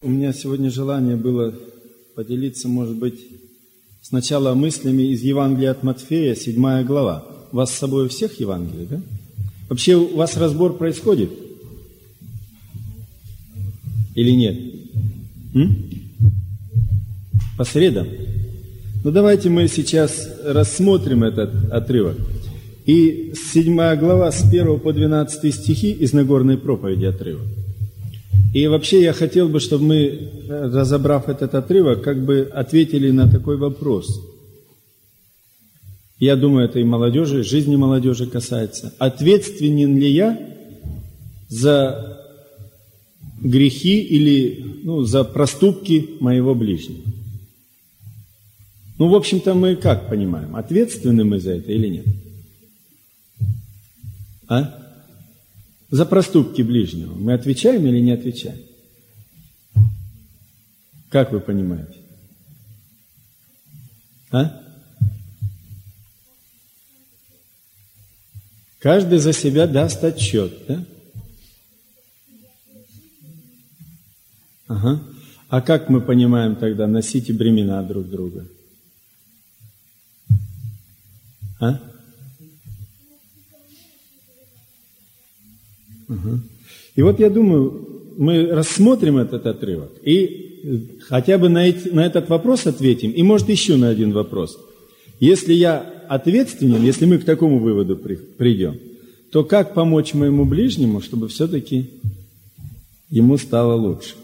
У меня сегодня желание было поделиться, может быть, сначала мыслями из Евангелия от Матфея, 7 глава. У вас с собой у всех Евангелий, да? Вообще у вас разбор происходит? Или нет? По средам? Ну давайте мы сейчас рассмотрим этот отрывок. И 7 глава с 1 по 12 стихи из Нагорной проповеди отрывок. И вообще я хотел бы, чтобы мы, разобрав этот отрывок, как бы ответили на такой вопрос. Я думаю, это и молодежи, жизни молодежи касается. Ответственен ли я за грехи или за проступки моего ближнего? В общем-то, мы как понимаем, ответственны мы за это или нет? За проступки ближнего. Мы отвечаем или не отвечаем? Как вы понимаете? Каждый за себя даст отчет, да? А как мы понимаем тогда, носите бремена друг друга? И вот я думаю, мы рассмотрим этот отрывок и хотя бы на этот вопрос ответим, и может еще на один вопрос. Если я ответственен, если мы к такому выводу придем, то как помочь моему ближнему, чтобы все-таки ему стало лучше?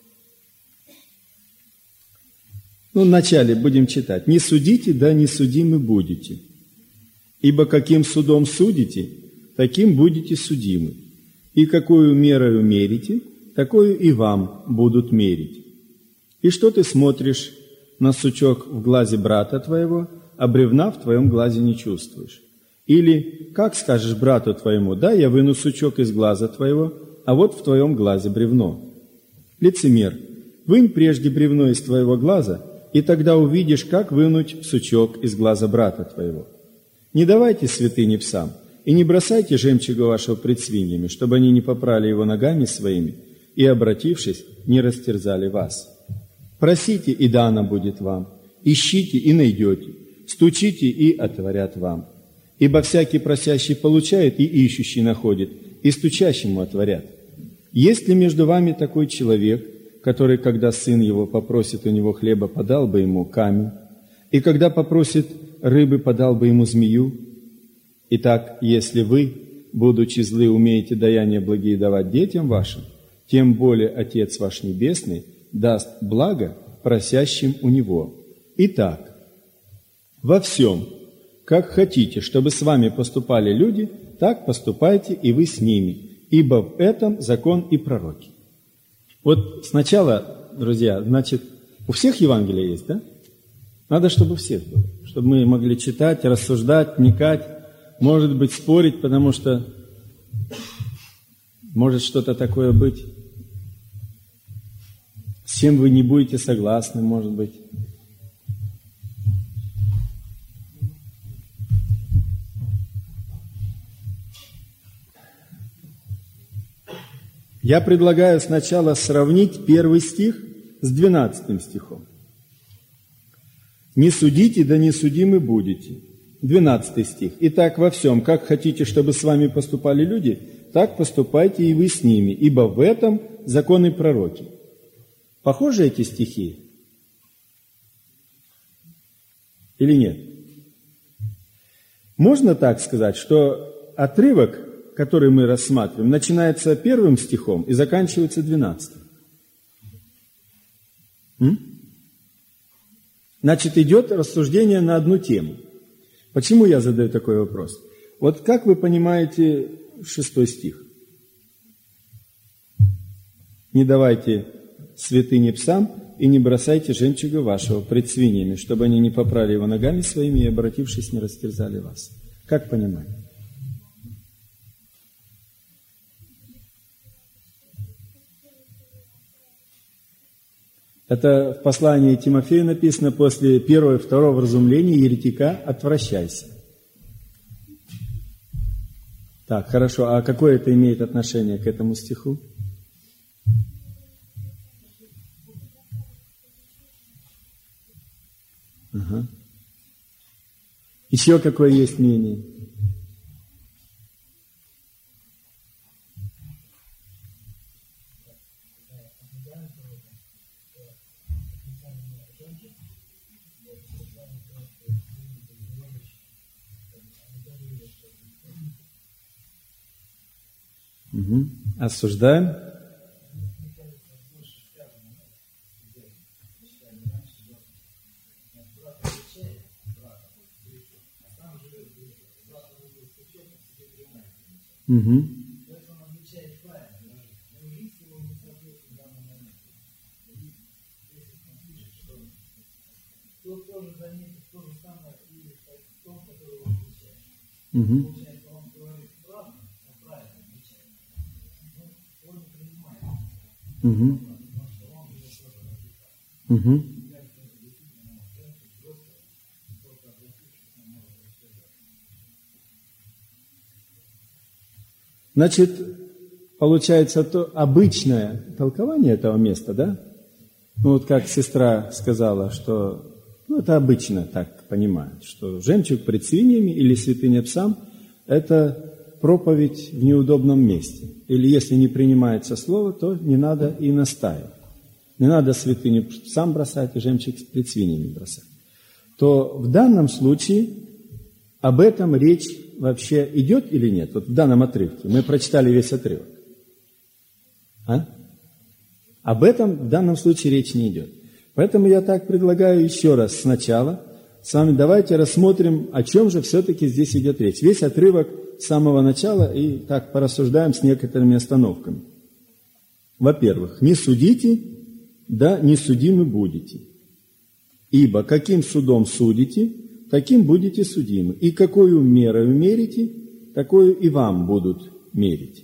Вначале будем читать. «Не судите, да не судимы будете, ибо каким судом судите, таким будете судимы. И какую мерою мерите, такую и вам будут мерить. И что ты смотришь на сучок в глазе брата твоего, а бревна в твоем глазе не чувствуешь? Или как скажешь брату твоему: да, я выну сучок из глаза твоего, а вот в твоем глазе бревно? Лицемер, вынь прежде бревно из твоего глаза, и тогда увидишь, как вынуть сучок из глаза брата твоего. Не давайте святыни псам, и не бросайте жемчуга вашего пред свиньями, чтобы они не попрали его ногами своими, и, обратившись, не растерзали вас. Просите, и дано будет вам, ищите, и найдете, стучите, и отворят вам. Ибо всякий просящий получает, и ищущий находит, и стучащему отворят. Есть ли между вами такой человек, который, когда сын его попросит у него хлеба, подал бы ему камень, и когда попросит рыбы, подал бы ему змею? Итак, если вы, будучи злы, умеете даяния благие давать детям вашим, тем более Отец ваш Небесный даст благо просящим у Него. Итак, во всем, как хотите, чтобы с вами поступали люди, так поступайте и вы с ними, ибо в этом закон и пророки». Вот сначала, друзья, значит, у всех Евангелия есть, да? Надо, чтобы у всех было, чтобы мы могли читать, рассуждать, вникать, может быть, спорить, потому что может что-то такое быть, с чем вы не будете согласны, может быть. Я предлагаю сначала сравнить 1 стих с 12 стихом. «Не судите, да не судимы будете». 12 стих. «Итак, во всем, как хотите, чтобы с вами поступали люди, так поступайте и вы с ними, ибо в этом закон и пророки». Похожи эти стихи? Или нет? Можно так сказать, что отрывок, который мы рассматриваем, начинается 1 стихом и заканчивается 12. Значит, идет рассуждение на одну тему. Почему я задаю такой вопрос? Вот как вы понимаете 6 стих? «Не давайте святыни псам и не бросайте жемчуга вашего пред свиньями, чтобы они не попрали его ногами своими и, обратившись, не растерзали вас». Как понимаете? Это в послании Тимофею написано: после 1 и 2 вразумления еретика отвращайся. Так, хорошо. А какое это имеет отношение к этому стиху? Ага. Еще какое есть мнение? Угу. Осуждаем. Угу. Угу. Угу. Угу. Значит, получается то обычное толкование этого места, да? Ну вот как сестра сказала, что это обычно так понимают, что жемчуг пред свиньями или святыня псам – это проповедь в неудобном месте. Или если не принимается слово, то не надо и настаивать. Не надо святыню псам бросать и жемчуг пред свиньями бросать. То в данном случае об этом речь вообще идет или нет? Вот в данном отрывке. Мы прочитали весь отрывок. Об этом в данном случае речь не идет. Поэтому я так предлагаю еще раз сначала с вами давайте рассмотрим, о чем же все-таки здесь идет речь. Весь отрывок с самого начала и так порассуждаем с некоторыми остановками. Во-первых, не судите, да не судимы будете. Ибо каким судом судите, таким будете судимы. И какую мерою мерите, такую и вам будут мерить.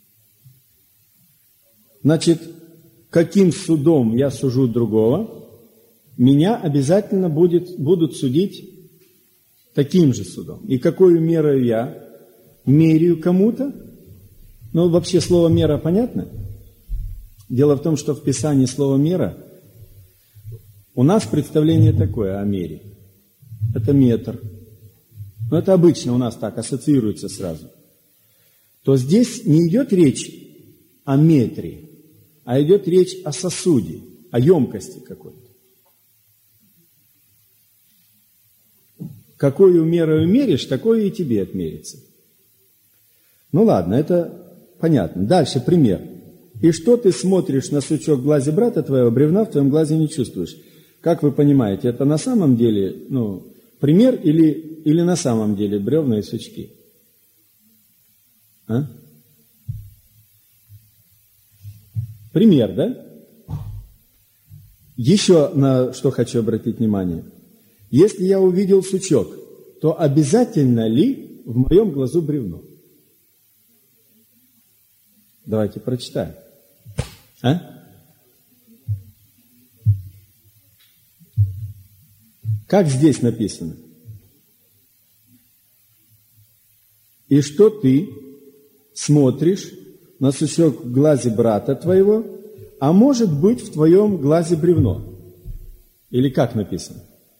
Значит, каким судом я сужу другого, меня обязательно будут судить таким же судом. И какую мерою я меряю кому-то? Ну, вообще слово «мера» понятно? Дело в том, что в Писании слово «мера» у нас представление такое о мере. Это метр. Но это обычно у нас так ассоциируется сразу. То здесь не идет речь о метре, а идет речь о сосуде, о емкости какой-то. Какую меру меришь, такое и тебе отмерится. Ну ладно, это понятно. Дальше пример. И что ты смотришь на сучок в глазе брата твоего, бревна в твоем глазе не чувствуешь? Как вы понимаете, это на самом деле, пример или на самом деле бревна и сучки? Пример, да? Еще на что хочу обратить внимание. Если я увидел сучок, то обязательно ли в моем глазу бревно? Давайте прочитаем. Как здесь написано? И что ты смотришь на сучок в глазе брата твоего, а может быть в твоем глазе бревно? Или как написано?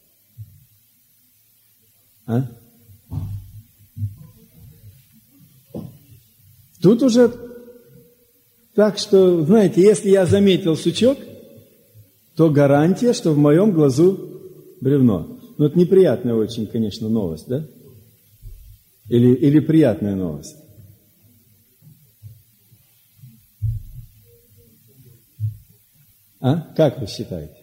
Тут уже так, что, знаете, если я заметил сучок, то гарантия, что в моем глазу бревно. Ну, это неприятная очень, конечно, новость, да? Или приятная новость? Как вы считаете?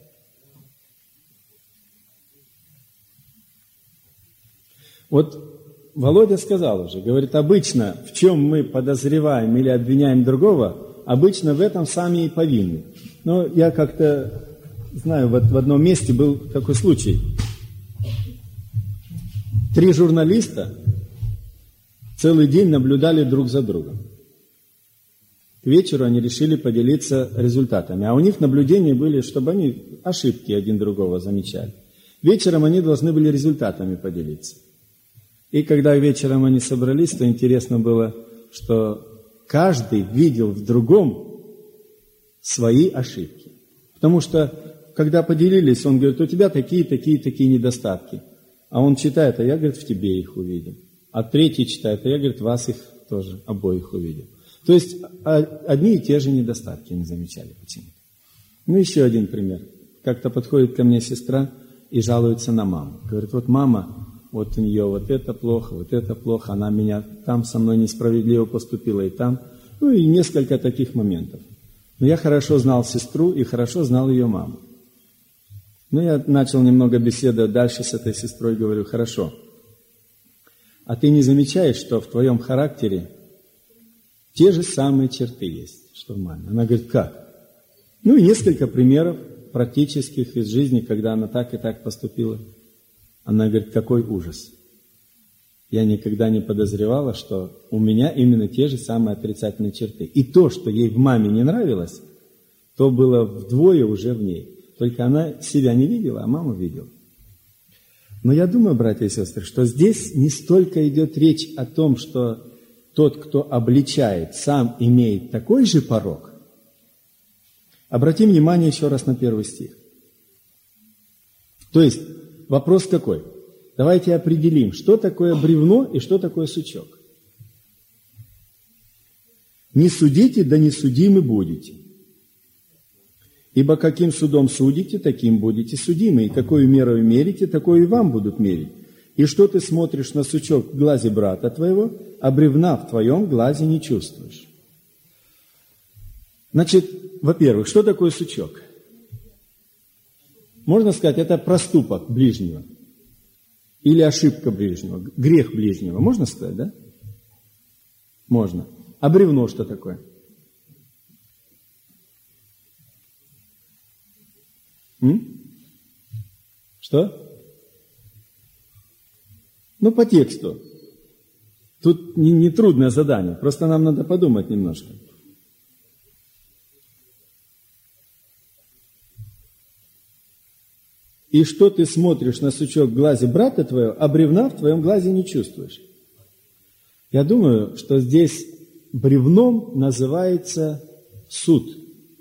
Вот Володя сказал уже, говорит, обычно в чем мы подозреваем или обвиняем другого, обычно в этом сами и повинны. Но я как-то знаю, в одном месте был такой случай. 3 журналиста целый день наблюдали друг за другом. К вечеру они решили поделиться результатами. А у них наблюдения были, чтобы они ошибки один другого замечали. Вечером они должны были результатами поделиться. И когда вечером они собрались, то интересно было, что каждый видел в другом свои ошибки. Потому что когда поделились, он говорит, у тебя такие недостатки. А он читает, а я, говорит, в тебе их увидел. А третий читает, а я, говорит, вас их тоже обоих увидел. То есть одни и те же недостатки не замечали почему-то. Ну, еще один пример. Как-то подходит ко мне сестра и жалуется на маму. Говорит, вот мама, вот у нее вот это плохо, она меня там со мной несправедливо поступила и там. Ну, и несколько таких моментов. Но я хорошо знал сестру и хорошо знал ее маму. Ну, я начал немного беседовать дальше с этой сестрой, говорю, хорошо. А ты не замечаешь, что в твоем характере те же самые черты есть, что в маме? Она говорит, как? Ну, и несколько примеров практических из жизни, когда она так и так поступила. Она говорит, какой ужас. Я никогда не подозревала, что у меня именно те же самые отрицательные черты. И то, что ей в маме не нравилось, то было вдвое уже в ней. Только она себя не видела, а маму видела. Но я думаю, братья и сестры, что здесь не столько идет речь о том, что тот, кто обличает, сам имеет такой же порок. Обратим внимание еще раз на 1 стих. То есть, вопрос какой? Давайте определим, что такое бревно и что такое сучок. «Не судите, да не судимы будете. Ибо каким судом судите, таким будете судимы, и какую меру мерите, такую и вам будут мерить. И что ты смотришь на сучок в глазе брата твоего, а бревна в твоем глазе не чувствуешь». Значит, во-первых, что такое сучок? Можно сказать, это проступок ближнего. Или ошибка ближнего, грех ближнего. Можно сказать, да? Можно. А бревно что такое? Что? Ну, по тексту. Тут не трудное задание, просто нам надо подумать немножко. И что ты смотришь на сучок в глазе брата твоего, а бревна в твоем глазе не чувствуешь? Я думаю, что здесь бревном называется суд.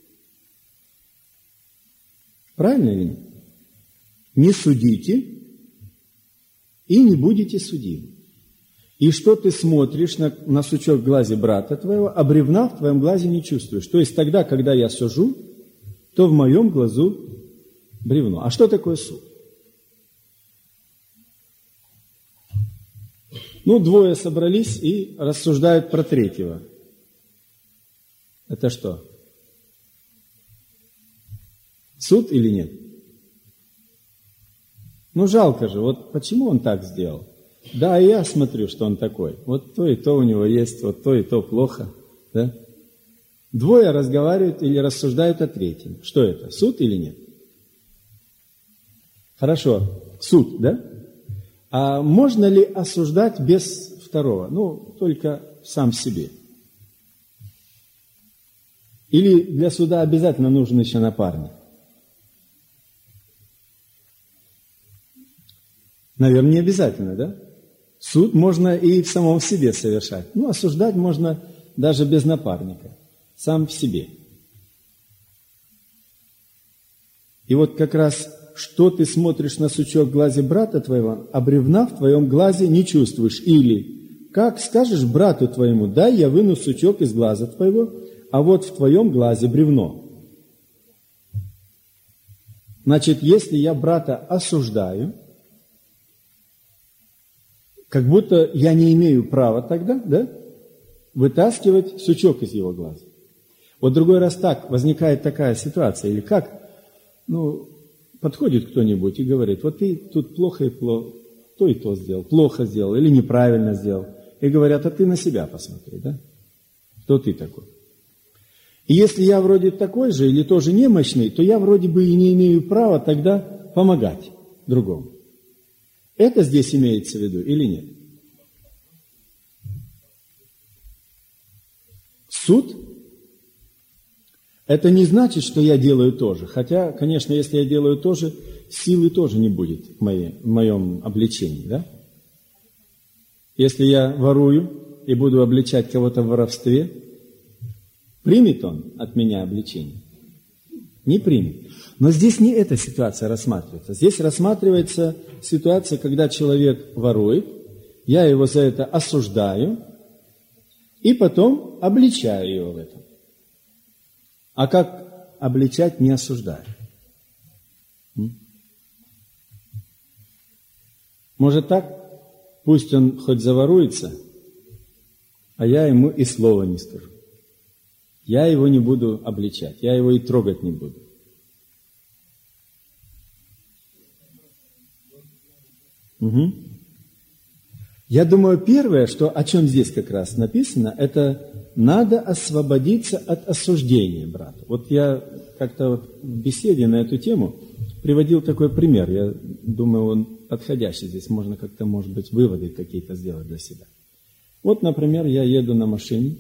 Правильно или нет? Не судите и не будете судимы. И что ты смотришь на сучок в глазе брата твоего, а бревна в твоем глазе не чувствуешь. То есть тогда, когда я сужу, то в моем глазу бревно. А что такое суд? Ну, двое собрались и рассуждают про третьего. Это что? Суд или нет? Ну, жалко же, вот почему он так сделал? Да, и я смотрю, что он такой. Вот то и то у него есть, вот то и то плохо. Да? Двое разговаривают или рассуждают о третьем. Что это, суд или нет? Хорошо, суд, да? А можно ли осуждать без второго? Ну, только сам себе. Или для суда обязательно нужен еще напарник? Наверное, не обязательно, да? Суд можно и в самом себе совершать. Ну, осуждать можно даже без напарника, сам в себе. И вот как раз, что ты смотришь на сучок в глазе брата твоего, а бревна в твоем глазе не чувствуешь. Или, как скажешь брату твоему, дай я выну сучок из глаза твоего, а вот в твоем глазе бревно. Значит, если я брата осуждаю, как будто я не имею права тогда, да, вытаскивать сучок из его глаза. Вот другой раз так возникает такая ситуация, или как, ну, подходит кто-нибудь и говорит, вот ты тут плохо и то сделал, плохо сделал или неправильно сделал. И говорят, а ты на себя посмотри, да? Кто ты такой? И если я вроде такой же или тоже немощный, то я вроде бы и не имею права тогда помогать другому. Это здесь имеется в виду или нет? Суд – это не значит, что я делаю то же. Хотя, конечно, если я делаю то же, силы тоже не будет в моем обличении. Да? Если я ворую и буду обличать кого-то в воровстве, примет он от меня обличение? Не примет. Но здесь не эта ситуация рассматривается. Здесь рассматривается ситуация, когда человек ворует, я его за это осуждаю, и потом обличаю его в этом. А как обличать, не осуждая? Может так? Пусть он хоть заворуется, а я ему и слова не скажу. Я его не буду обличать, я его и трогать не буду. Угу. Я думаю, первое, о чем здесь как раз написано, это надо освободиться от осуждения брата. Вот я как-то в беседе на эту тему приводил такой пример. Я думаю, он подходящий. Здесь можно как-то, может быть, выводы какие-то сделать для себя. Вот, например, я еду на машине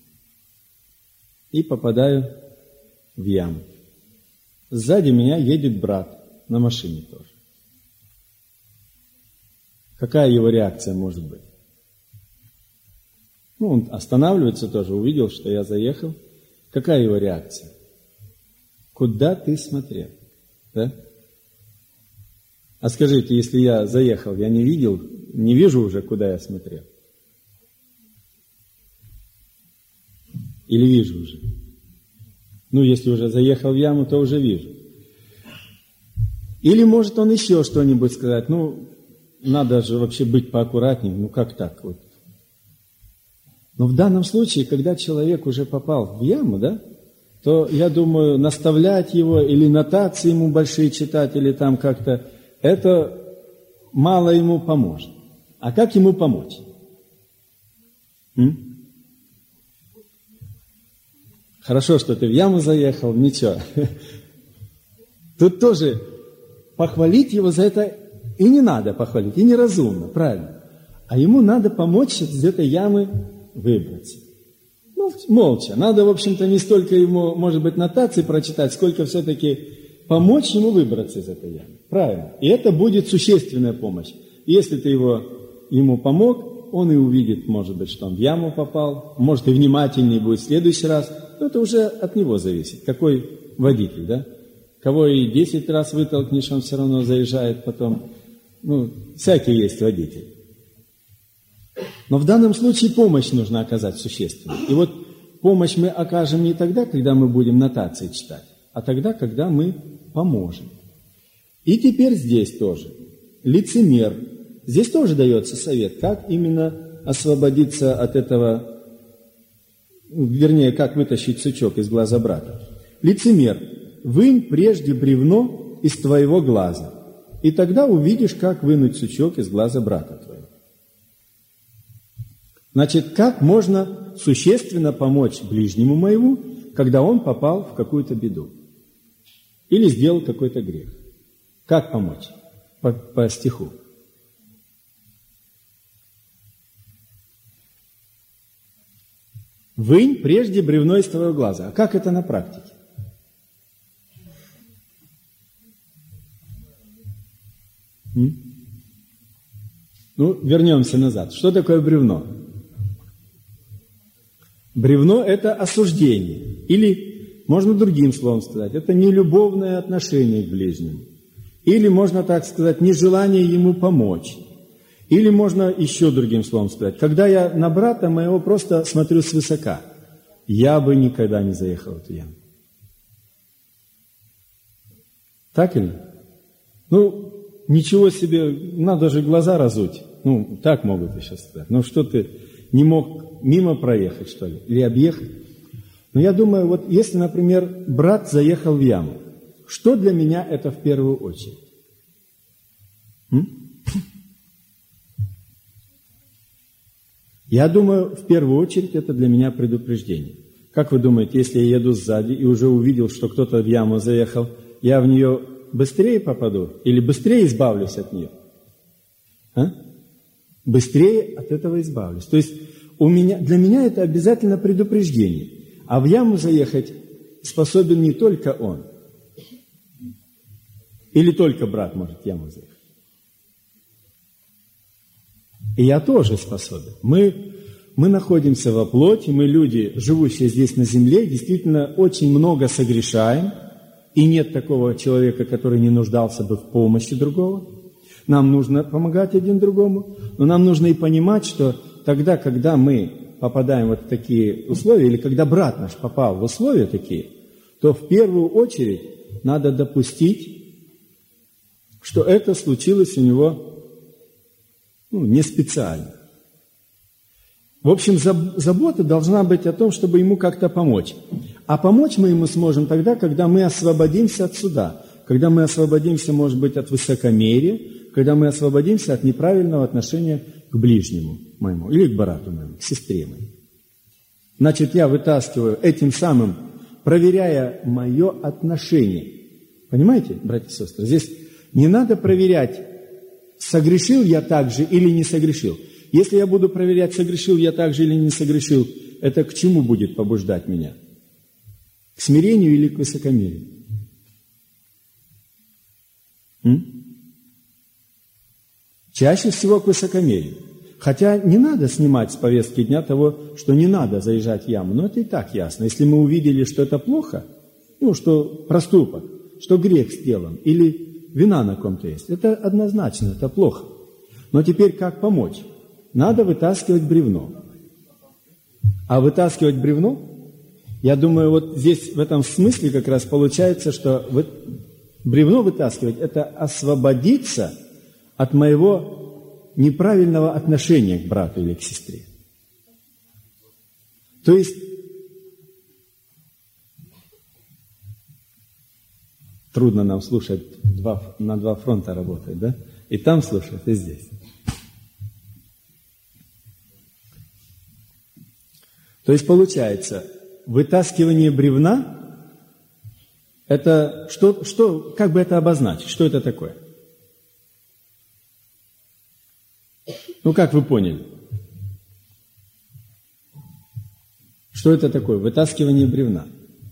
и попадаю в яму. Сзади меня едет брат на машине тоже. Какая его реакция может быть? Он останавливается тоже, увидел, что я заехал. Какая его реакция? Куда ты смотрел? Да? А скажите, если я заехал, я не вижу уже, куда я смотрел? Или вижу уже? Если уже заехал в яму, то уже вижу. Или может он еще что-нибудь сказать, надо же вообще быть поаккуратнее, как так вот. Но в данном случае, когда человек уже попал в яму, да, то, я думаю, наставлять его или нотации ему большие читать, или там как-то, это мало ему поможет. А как ему помочь? Хорошо, что ты в яму заехал, ничего. Тут тоже похвалить его за это и не надо похвалить, и неразумно, правильно. А ему надо помочь из этой ямы выбраться. Молча. Надо, в общем-то, не столько ему, может быть, нотации прочитать, сколько все-таки помочь ему выбраться из этой ямы. Правильно. И это будет существенная помощь. Если ты ему помог, он и увидит, может быть, что он в яму попал, может, и внимательнее будет в следующий раз. Но это уже от него зависит. Какой водитель, да? Кого и 10 раз вытолкнешь, он все равно заезжает потом. Всякий есть водитель. Но в данном случае помощь нужно оказать существенную. И вот помощь мы окажем не тогда, когда мы будем нотации читать, а тогда, когда мы поможем. И теперь здесь тоже. Лицемер. Здесь тоже дается совет, как именно освободиться от этого, вернее, как вытащить сучок из глаза брата. Лицемер. Вынь прежде бревно из твоего глаза, и тогда увидишь, как вынуть сучок из глаза брата твоего. Значит, как можно существенно помочь ближнему моему, когда он попал в какую-то беду или сделал какой-то грех? Как помочь? По стиху. Вынь прежде бревно из твоего глаза. А как это на практике? Вернемся назад. Что такое бревно? Бревно – это осуждение. Или, можно другим словом сказать, это нелюбовное отношение к ближнему. Или, можно так сказать, нежелание ему помочь. Или можно еще другим словом сказать, когда я на брата моего просто смотрю свысока, я бы никогда не заехал в эту яму. Так или? Ничего себе, надо же глаза разуть. Так могут еще сказать. Что ты не мог мимо проехать, что ли? Или объехать? Но я думаю, если, например, брат заехал в яму, что для меня это в первую очередь? Я думаю, в первую очередь это для меня предупреждение. Как вы думаете, если я еду сзади и уже увидел, что кто-то в яму заехал, я в нее быстрее попаду или быстрее избавлюсь от нее? Быстрее от этого избавлюсь. То есть для меня это обязательно предупреждение. А в яму заехать способен не только он. Или только брат может в яму заехать. И я тоже способен. Мы находимся во плоти, мы люди, живущие здесь на земле, действительно очень много согрешаем. и нет такого человека, который не нуждался бы в помощи другого. Нам нужно помогать один другому, но нам нужно и понимать, что тогда, когда мы попадаем вот в такие условия, или когда брат наш попал в условия такие, то в первую очередь надо допустить, что это случилось у него не специально. В общем, забота должна быть о том, чтобы ему как-то помочь. А помочь мы ему сможем тогда, когда мы освободимся от суда, когда мы освободимся, может быть, от высокомерия, когда мы освободимся от неправильного отношения к ближнему моему, или к брату моему, к сестре моей. Значит, я вытаскиваю этим самым, проверяя мое отношение. Понимаете, братья и сестры? Здесь не надо проверять, согрешил я так же или не согрешил. Если я буду проверять, согрешил я так же или не согрешил, это к чему будет побуждать меня? К смирению или к высокомерию? Чаще всего к высокомерию. Хотя не надо снимать с повестки дня того, что не надо заезжать в яму. Но это и так ясно. Если мы увидели, что это плохо, что проступок, что грех сделан, или вина на ком-то есть, это однозначно, это плохо. Но теперь как помочь? Надо вытаскивать бревно. А вытаскивать бревно, я думаю, вот здесь в этом смысле как раз получается, что бревно вытаскивать – это освободиться от моего неправильного отношения к брату или к сестре. То есть, трудно нам слушать, на два фронта работать, да? И там слушать, и здесь. То есть, получается, вытаскивание бревна – это что, как бы это обозначить? Что это такое? Как вы поняли? Что это такое? Вытаскивание бревна.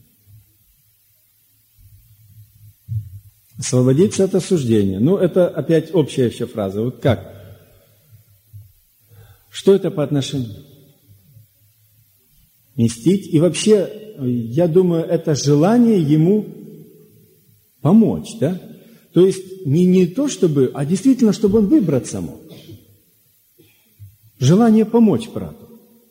Освободиться от осуждения. Это опять общая еще фраза. Вот как? Что это по отношению? Мстить. И вообще, я думаю, это желание ему помочь, да? То есть не то, чтобы, а действительно, чтобы он выбраться мог. Желание помочь брату.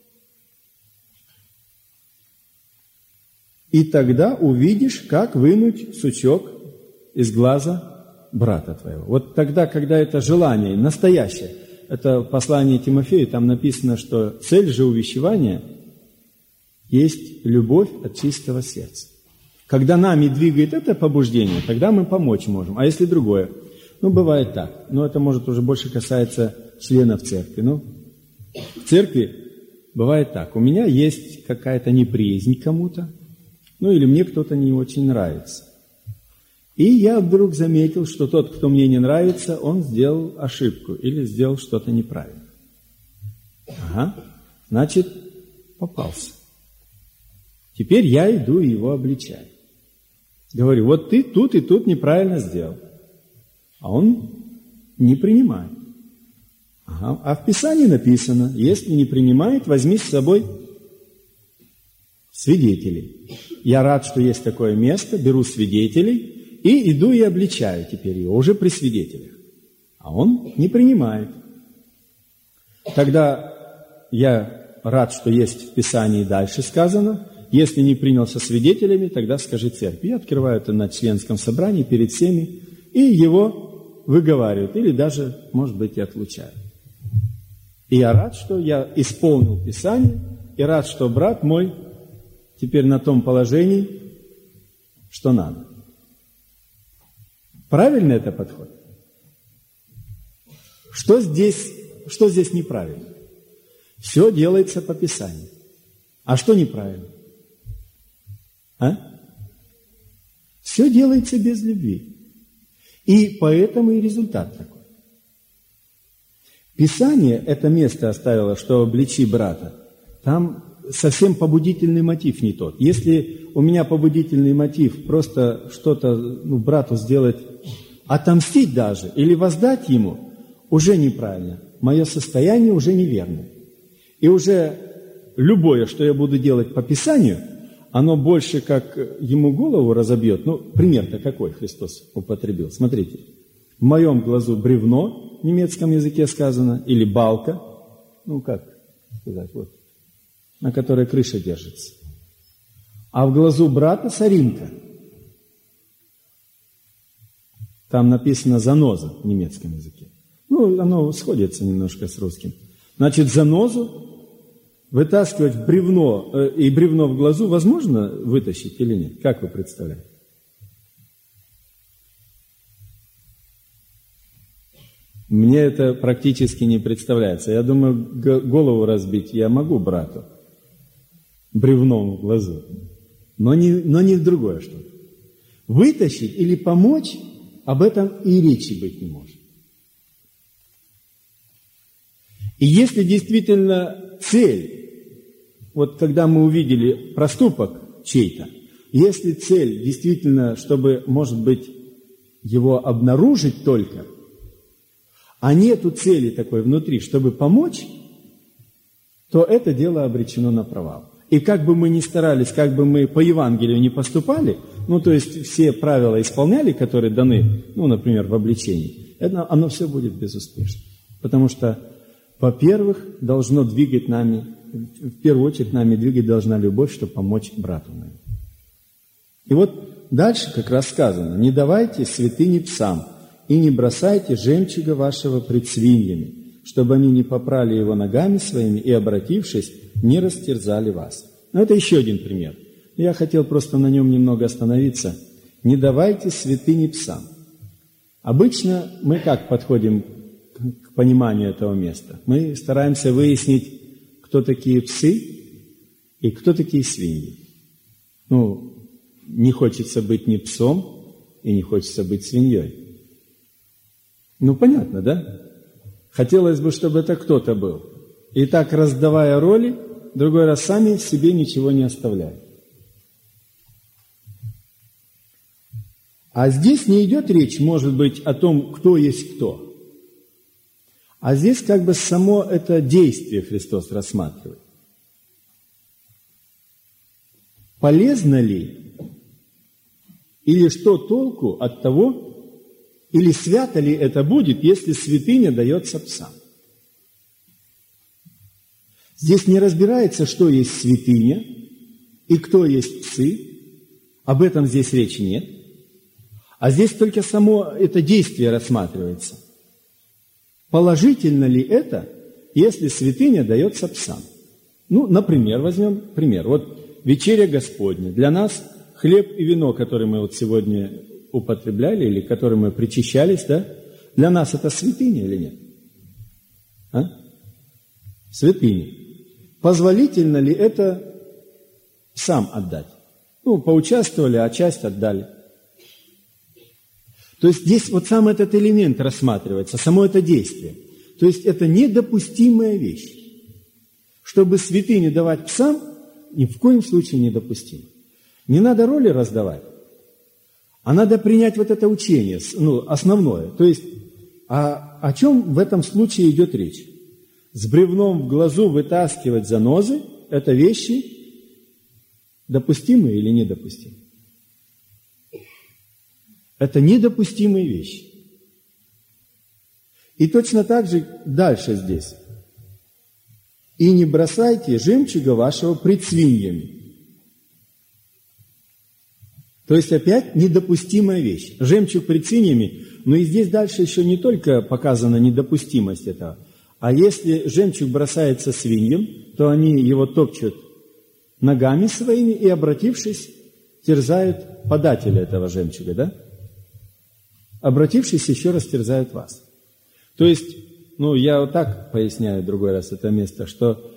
И тогда увидишь, как вынуть сучок из глаза брата твоего. Вот тогда, когда это желание настоящее, это послание Тимофею, там написано, что цель же увещевания есть любовь от чистого сердца. Когда нами двигает это побуждение, тогда мы помочь можем. А если другое? Бывает так. Но это, может, уже больше касается членов церкви. В церкви бывает так. У меня есть какая-то неприязнь к кому-то, или мне кто-то не очень нравится. И я вдруг заметил, что тот, кто мне не нравится, он сделал ошибку или сделал что-то неправильно. Значит, попался. Теперь я иду и его обличаю. Говорю, вот ты тут и тут неправильно сделал. А он не принимает. А в Писании написано, если не принимает, возьми с собой свидетелей. Я рад, что есть такое место, беру свидетелей и иду и обличаю теперь его, уже при свидетелях. А он не принимает. Тогда я рад, что есть в Писании дальше сказано, если не принял со свидетелями, тогда скажи церкви. Я открываю это на членском собрании перед всеми, и его выговаривают, или даже, может быть, и отлучают. И я рад, что я исполнил Писание, и рад, что брат мой теперь на том положении, что надо. Правильно это подход? Что здесь неправильно? Все делается по Писанию. А что неправильно? Все делается без любви. И поэтому и результат такой. Писание это место оставило, что обличи брата. Там совсем побудительный мотив не тот. Если у меня побудительный мотив просто что-то брату сделать, отомстить даже или воздать ему, уже неправильно. Мое состояние уже неверно. И уже любое, что я буду делать по Писанию, оно больше как ему голову разобьет. Ну, пример-то какой Христос употребил? Смотрите. В моем глазу бревно, в немецком языке сказано, или балка, ну как сказать, вот, на которой крыша держится. А в глазу брата соринка. Там написано заноза в немецком языке. Ну, оно сходится немножко с русским. Значит, занозу вытаскивать в бревно, и бревно в глазу возможно вытащить или нет? Как вы представляете? Мне это практически не представляется. Я думаю, голову разбить я могу брату бревном в глазу, но не в другое что-то. Вытащить или помочь, об этом и речи быть не может. И если действительно цель, вот когда мы увидели проступок чей-то, если цель действительно, чтобы, может быть, его обнаружить только, а нету цели такой внутри, чтобы помочь, то это дело обречено на провал. И как бы мы ни старались, как бы мы по Евангелию не поступали, ну, то есть все правила исполняли, которые даны, ну, например, в обличении, оно все будет безуспешно. Потому что, во-первых, должно двигать нами, в первую очередь нами двигать должна любовь, чтобы помочь брату моему. И вот дальше как раз сказано: «Не давайте святыни псам, и не бросайте жемчуга вашего пред свиньями, чтобы они не попрали его ногами своими и, обратившись, не растерзали вас». Но это еще один пример. Я хотел просто на нем немного остановиться. Не давайте святыни псам. Обычно мы как подходим к пониманию этого места? Мы стараемся выяснить, кто такие псы и кто такие свиньи. Ну, не хочется быть ни псом и не хочется быть свиньей. Ну, понятно, да? Хотелось бы, чтобы это кто-то был. И так, раздавая роли, другой раз сами себе ничего не оставляют. А здесь не идет речь, может быть, о том, кто есть кто. А здесь как бы само это действие Христос рассматривает. Полезно ли или что толку от того, или свято ли это будет, если святыня дается псам? Здесь не разбирается, что есть святыня и кто есть псы. Об этом здесь речи нет. А здесь только само это действие рассматривается. Положительно ли это, если святыня дается псам? Ну, например, возьмем пример. Вот вечеря Господня. Для нас хлеб и вино, которые мы вот сегодня употребляли или которым мы причащались, да? Для нас это святыня или нет? А? Святыня. Позволительно ли это псам отдать? Ну, поучаствовали, а часть отдали. То есть здесь вот сам этот элемент рассматривается, само это действие. То есть это недопустимая вещь. Чтобы святыню давать псам, ни в коем случае недопустимо. Не надо роли раздавать, а надо принять вот это учение, ну, основное. То есть о чем в этом случае идет речь? С бревном в глазу вытаскивать занозы – это вещи допустимые или недопустимые? Это недопустимые вещи. И точно так же дальше здесь. «И не бросайте жемчуга вашего пред свиньями». То есть опять недопустимая вещь. Жемчуг пред свиньями, но и здесь дальше еще не только показана недопустимость этого, а если жемчуг бросается свиньям, то они его топчут ногами своими и, обратившись, терзают подателя этого жемчуга, да? Обратившись, еще раз терзают вас. То есть, ну, я вот так поясняю другой раз это место, что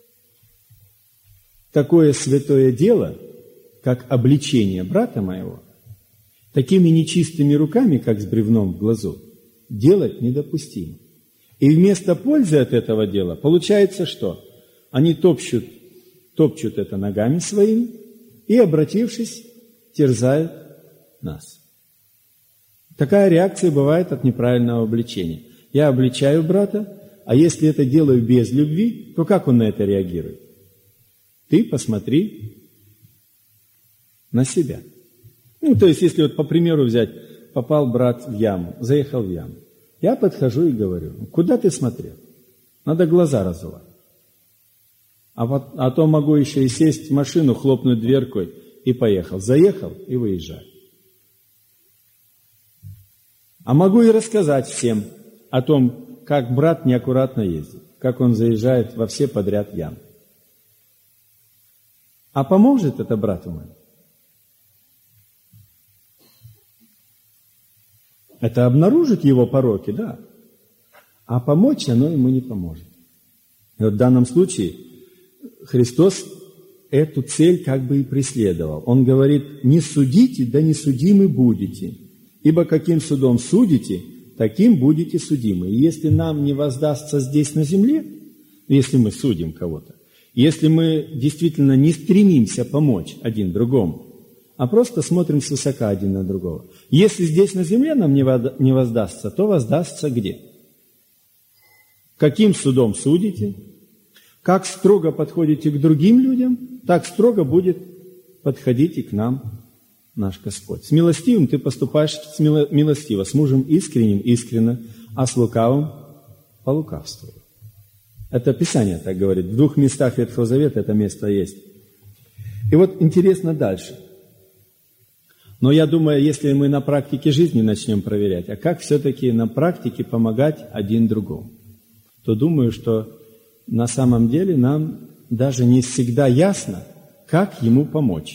такое святое дело, как обличение брата моего, такими нечистыми руками, как с бревном в глазу, делать недопустимо. И вместо пользы от этого дела получается что? Они топчут это ногами своими и, обратившись, терзают нас. Такая реакция бывает от неправильного обличения. Я обличаю брата, а если это делаю без любви, то как он на это реагирует? Ты посмотри, на себя. Ну, то есть, если вот по примеру взять, попал брат в яму, заехал в яму. Я подхожу и говорю: куда ты смотрел? Надо глаза разувать. А то могу еще и сесть в машину, хлопнуть дверкой и поехал. Заехал и выезжаю. А могу и рассказать всем о том, как брат неаккуратно ездит, как он заезжает во все подряд ямы. А поможет это брату моему? Это обнаружит его пороки, да. А помочь оно ему не поможет. И вот в данном случае Христос эту цель как бы и преследовал. Он говорит: не судите, да не судимы будете. Ибо каким судом судите, таким будете судимы. И если нам не воздастся здесь на земле, если мы судим кого-то, если мы действительно не стремимся помочь один другому, а просто смотрим свысока один на другого, если здесь на земле нам не воздастся, то воздастся где? Каким судом судите? Как строго подходите к другим людям, так строго будет подходить и к нам наш Господь. С милостивым ты поступаешь милостиво, с мужем искренним искренно, а с лукавым по лукавству. Это Писание так говорит. В 2 местах Ветхого Завета это место есть. И вот интересно дальше. Но я думаю, если мы на практике жизни начнем проверять, а как все-таки на практике помогать один другому, то думаю, что на самом деле нам даже не всегда ясно, как ему помочь.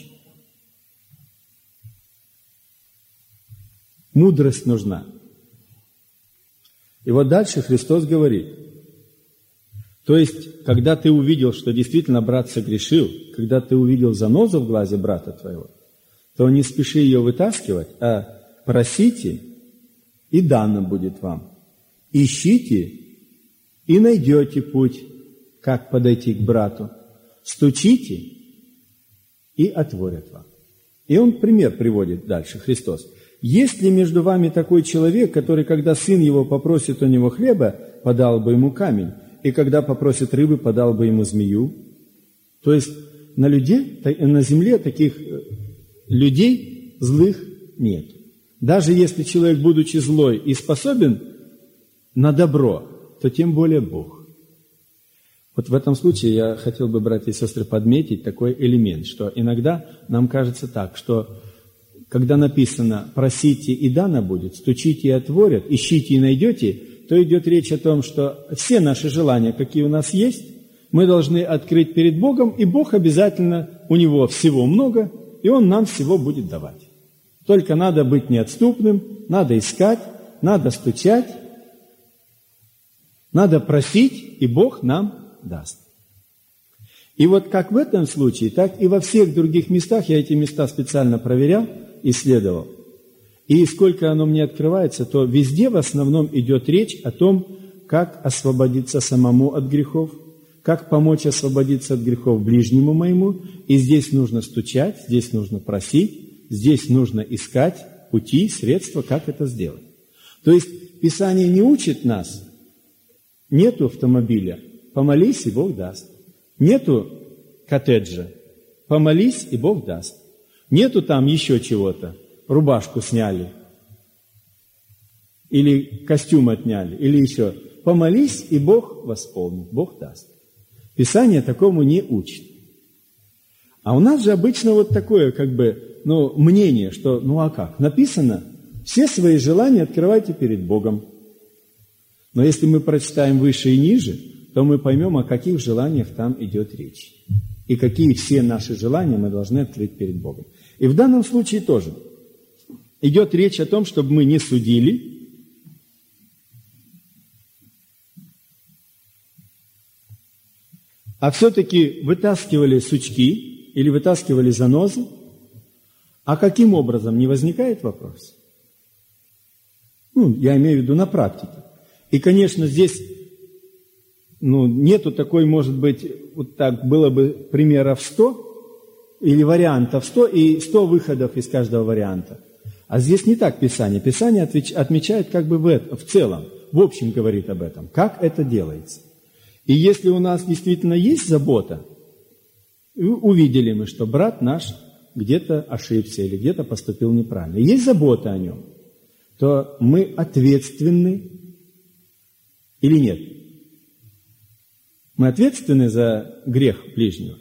Мудрость нужна. И вот дальше Христос говорит: то есть, когда ты увидел, что действительно брат согрешил, когда ты увидел занозу в глазе брата твоего, то не спеши ее вытаскивать, а просите, и дано будет вам. Ищите, и найдете путь, как подойти к брату. Стучите, и отворят вам. И он пример приводит дальше, Христос. Есть ли между вами такой человек, который, когда сын его попросит у него хлеба, подал бы ему камень, и когда попросит рыбы, подал бы ему змею? То есть на земле таких людей злых нет. Даже если человек, будучи злой и способен на добро, то тем более Бог. Вот в этом случае я хотел бы, братья и сестры, подметить такой элемент, что иногда нам кажется так, что когда написано «просите, и дано будет», «стучите, и отворят», «ищите, и найдете», то идет речь о том, что все наши желания, какие у нас есть, мы должны открыть перед Богом, и Бог обязательно, у Него всего много, и Он нам всего будет давать. Только надо быть неотступным, надо искать, надо стучать, надо просить, и Бог нам даст. И вот как в этом случае, так и во всех других местах, я эти места специально проверял, исследовал. И сколько оно мне открывается, то везде в основном идет речь о том, как освободиться самому от грехов, как помочь освободиться от грехов ближнему моему. И здесь нужно стучать, здесь нужно просить, здесь нужно искать пути, средства, как это сделать. То есть Писание не учит нас: нету автомобиля, помолись, и Бог даст. Нету коттеджа, помолись, и Бог даст. Нету там еще чего-то, рубашку сняли, или костюм отняли, или еще. Помолись, и Бог восполнит, Бог даст. Писание такому не учит. А у нас же обычно вот такое, мнение, что, а как? Написано, все свои желания открывайте перед Богом. Но если мы прочитаем выше и ниже, то мы поймем, о каких желаниях там идет речь. И какие все наши желания мы должны открыть перед Богом. И в данном случае тоже идет речь о том, чтобы мы не судили, а все-таки вытаскивали сучки или вытаскивали занозы. А каким образом? Не возникает вопрос? Я имею в виду на практике. И, конечно, здесь нету такой, может быть, вот так было бы примеров 100 или вариантов 100 и 100 выходов из каждого варианта. А здесь не так Писание. Писание отмечает в целом, в общем говорит об этом, как это делается. И если у нас действительно есть забота, увидели мы, что брат наш где-то ошибся или где-то поступил неправильно, есть забота о нем, то мы ответственны или нет? Мы ответственны за грех ближнего?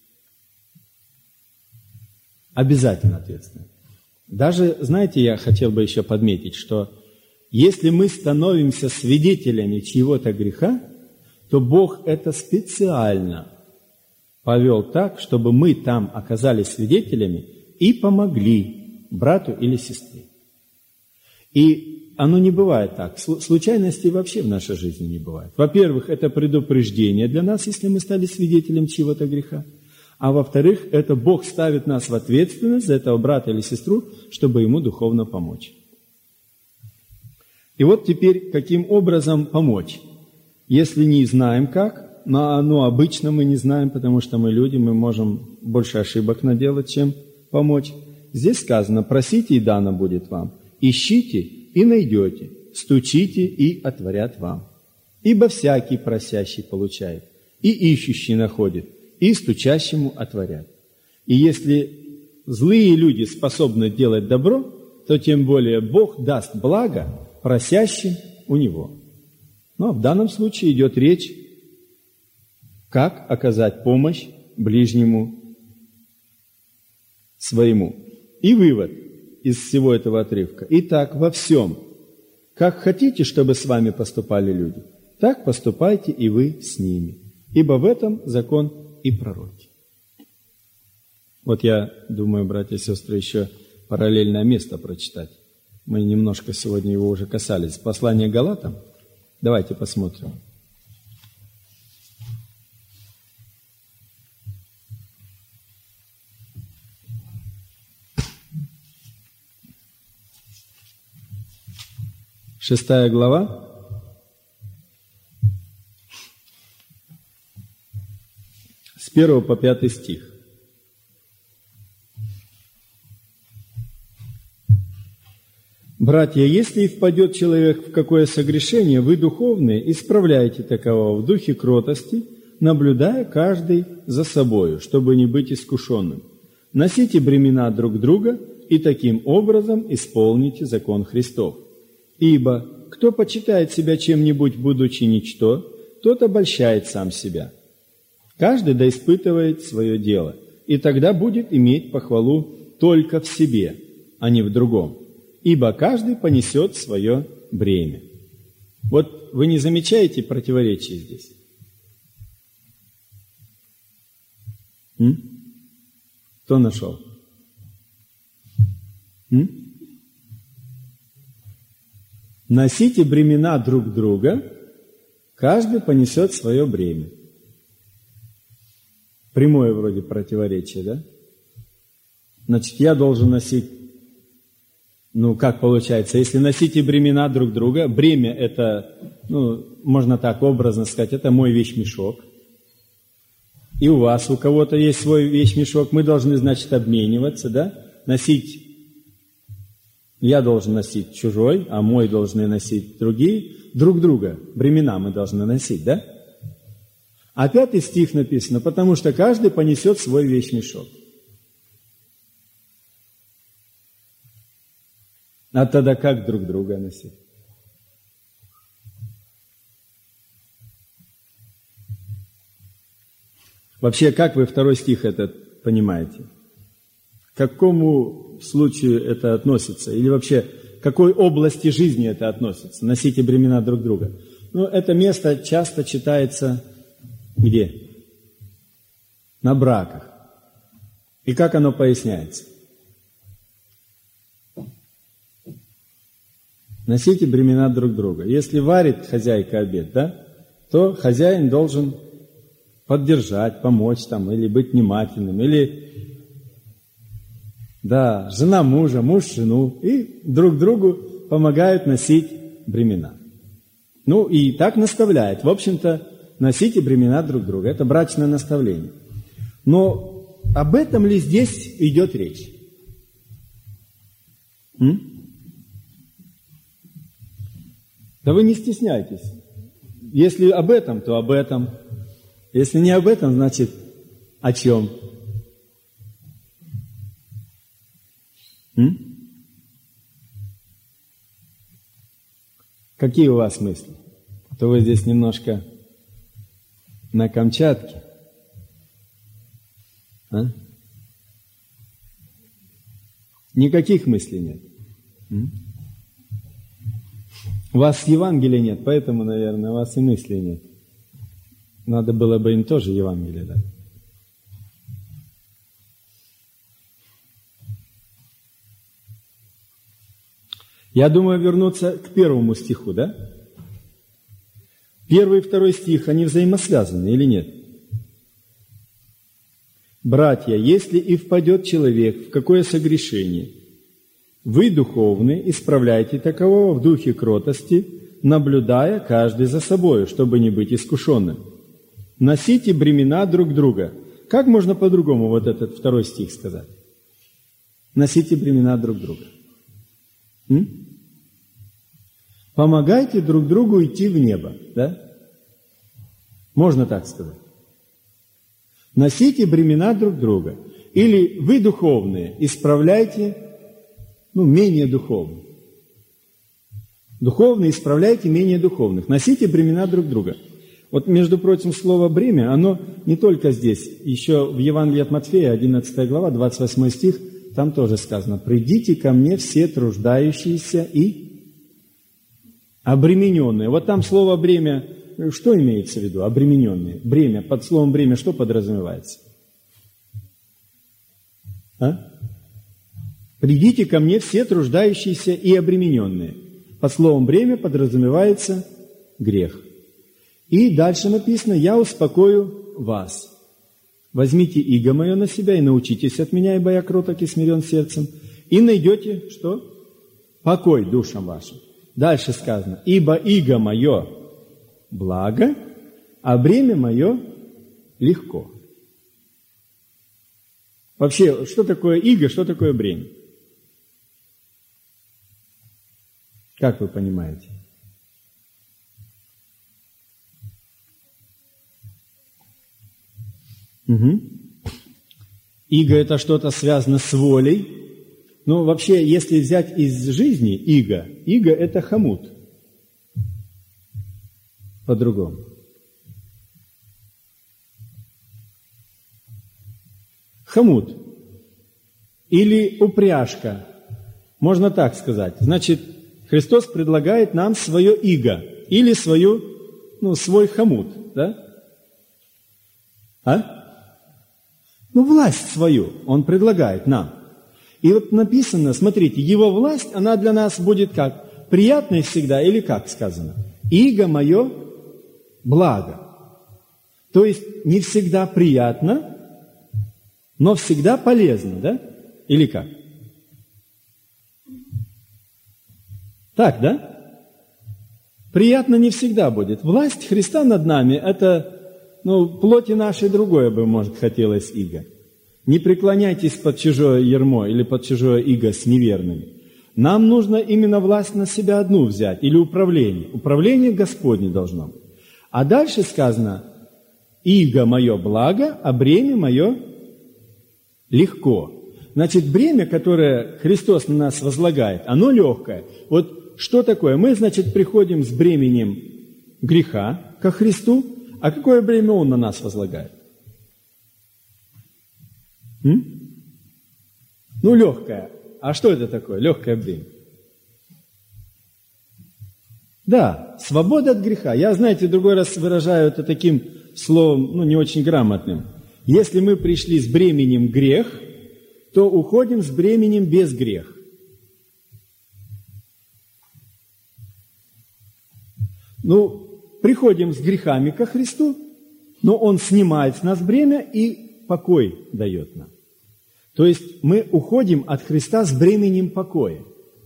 Обязательно ответственны. Даже, знаете, я хотел бы еще подметить, что если мы становимся свидетелями чьего-то греха, то Бог это специально повел так, чтобы мы там оказались свидетелями и помогли брату или сестре. И оно не бывает так. Случайностей вообще в нашей жизни не бывает. Во-первых, это предупреждение для нас, если мы стали свидетелем чьего-то греха. А во-вторых, это Бог ставит нас в ответственность за этого брата или сестру, чтобы ему духовно помочь. И вот теперь, каким образом помочь? Если не знаем как, но обычно мы не знаем, потому что мы люди, мы можем больше ошибок наделать, чем помочь. Здесь сказано: просите, и дано будет вам, ищите, и найдете, стучите, и отворят вам. Ибо всякий просящий получает, и ищущий находит, и стучащему отворят. И если злые люди способны делать добро, то тем более Бог даст благо просящим у Него. Но в данном случае идет речь, как оказать помощь ближнему своему. И вывод из всего этого отрывка: итак, во всем, как хотите, чтобы с вами поступали люди, так поступайте и вы с ними, ибо в этом закон и пророки. Вот я думаю, братья и сестры, еще параллельное место прочитать. Мы немножко сегодня его уже касались. Послание к Галатам. Давайте посмотрим. Шестая глава. С 1 по 5 стих. «Братья, если и впадет человек в какое согрешение, вы, духовные, исправляйте такового в духе кротости, наблюдая каждый за собою, чтобы не быть искушенным. Носите бремена друг друга, и таким образом исполните закон Христов. Ибо кто почитает себя чем-нибудь, будучи ничто, тот обольщает сам себя. Каждый да испытывает свое дело, и тогда будет иметь похвалу только в себе, а не в другом. Ибо каждый понесет свое бремя». Вот вы не замечаете противоречия здесь? Кто нашел? Носите бремена друг друга, каждый понесет свое бремя. Прямое вроде противоречие, да? Значит, я должен носить, как получается, если носите бремена друг друга, бремя это, можно так образно сказать, это мой вещмешок. И у вас, у кого-то есть свой вещмешок, мы должны, значит, обмениваться, да? Носить, я должен носить чужой, а мой должны носить другие. Друг друга, бремена мы должны носить, да? А 5 стих написано: потому что каждый понесет свой вещмешок. А тогда как друг друга носить? Вообще, как вы 2 стих этот понимаете? К какому случаю это относится? Или вообще, к какой области жизни это относится? Носите бремена друг друга. Это место часто читается где? На браках. И как оно поясняется? Носите бремена друг друга. Если варит хозяйка обед, да, то хозяин должен поддержать, помочь там, или быть внимательным, или, да, жена мужа, муж жену, и друг другу помогают носить бремена. И так наставляет. В общем-то, носите бремена друг друга. Это брачное наставление. Но об этом ли здесь идет речь? Да вы не стесняйтесь. Если об этом, то об этом. Если не об этом, значит о чем? Какие у вас мысли? А то вы здесь немножко на Камчатке. А? Никаких мыслей нет. У вас Евангелия нет, поэтому, наверное, у вас и мыслей нет. Надо было бы им тоже Евангелие дать. Я думаю вернуться к 1 стиху, да? 1 и 2 стих, они взаимосвязаны или нет? «Братья, если и впадет человек в какое согрешение, вы, духовные, исправляйте такового в духе кротости, наблюдая каждый за собою, чтобы не быть искушенным. Носите бремена друг друга». Как можно по-другому вот этот 2 стих сказать? Носите бремена друг друга. Помогайте друг другу идти в небо, да? Можно так сказать. Носите бремена друг друга. Или вы, духовные, исправляйте, менее духовных. Духовные исправляйте менее духовных. Носите бремена друг друга. Вот, между прочим, слово «бремя», оно не только здесь. Еще в Евангелии от Матфея, 11 глава, 28 стих, там тоже сказано: «Придите ко мне все труждающиеся и обремененные». Вот там слово «бремя», что имеется в виду? Обремененные. Бремя, под словом «бремя» что подразумевается? «Придите ко мне все труждающиеся и обремененные». Под словом «бремя» подразумевается грех. И дальше написано: «Я успокою вас. Возьмите иго мое на себя и научитесь от меня, ибо я кроток и смирен сердцем, и найдете» что? «Покой душам вашим». Дальше сказано: «Ибо иго мое благо, а бремя мое легко». Вообще, что такое иго, что такое бремя? Как вы понимаете? Иго – это что-то связано с волей. Но вообще, если взять из жизни иго – это хомут. По-другому. Хомут. Или упряжка. Можно так сказать. Значит, Христос предлагает нам свое иго. Или свой хомут. Да? Власть свою Он предлагает нам. И вот написано, смотрите, Его власть, она для нас будет как? Приятной всегда или как сказано? Иго мое благо. То есть не всегда приятно, но всегда полезно, да? Или как? Так, да? Приятно не всегда будет. Власть Христа над нами – это, плоти нашей другое бы, может, хотелось иго. Не преклоняйтесь под чужое ярмо или под чужое иго с неверными. Нам нужно именно власть на себя одну взять, или управление. Управление Господне должно быть. А дальше сказано: «Иго мое благо, а бремя мое легко». Значит, бремя, которое Христос на нас возлагает, оно легкое. Вот что такое? Мы, значит, приходим с бременем греха ко Христу, а какое бремя Он на нас возлагает? Легкое. А что это такое? Легкое бремя. Да, свобода от греха. Я, знаете, другой раз выражаю это таким словом, не очень грамотным. Если мы пришли с бременем грех, то уходим с бременем без грех. Приходим с грехами ко Христу, но Он снимает с нас бремя и покой дает нам. То есть мы уходим от Христа с бременем покоя.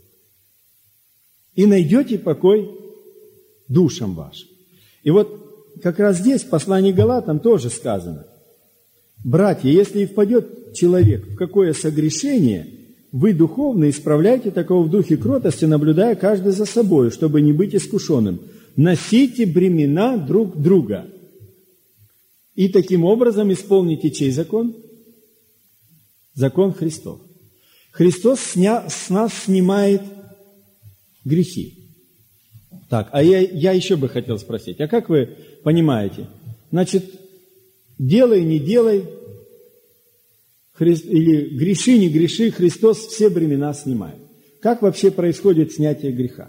И найдете покой душам вашим. И вот как раз здесь, в послании к Галатам, тоже сказано: «Братья, если и впадет человек в какое согрешение, вы, духовные, исправляйте такого в духе кротости, наблюдая каждый за собой, чтобы не быть искушенным. Носите бремена друг друга». И таким образом исполните чей закон? Закон Христов. Христос с нас снимает грехи. Так, а я еще бы хотел спросить, а как вы понимаете? Значит, делай, не делай, или греши, не греши, Христос все бремена снимает. Как вообще происходит снятие греха?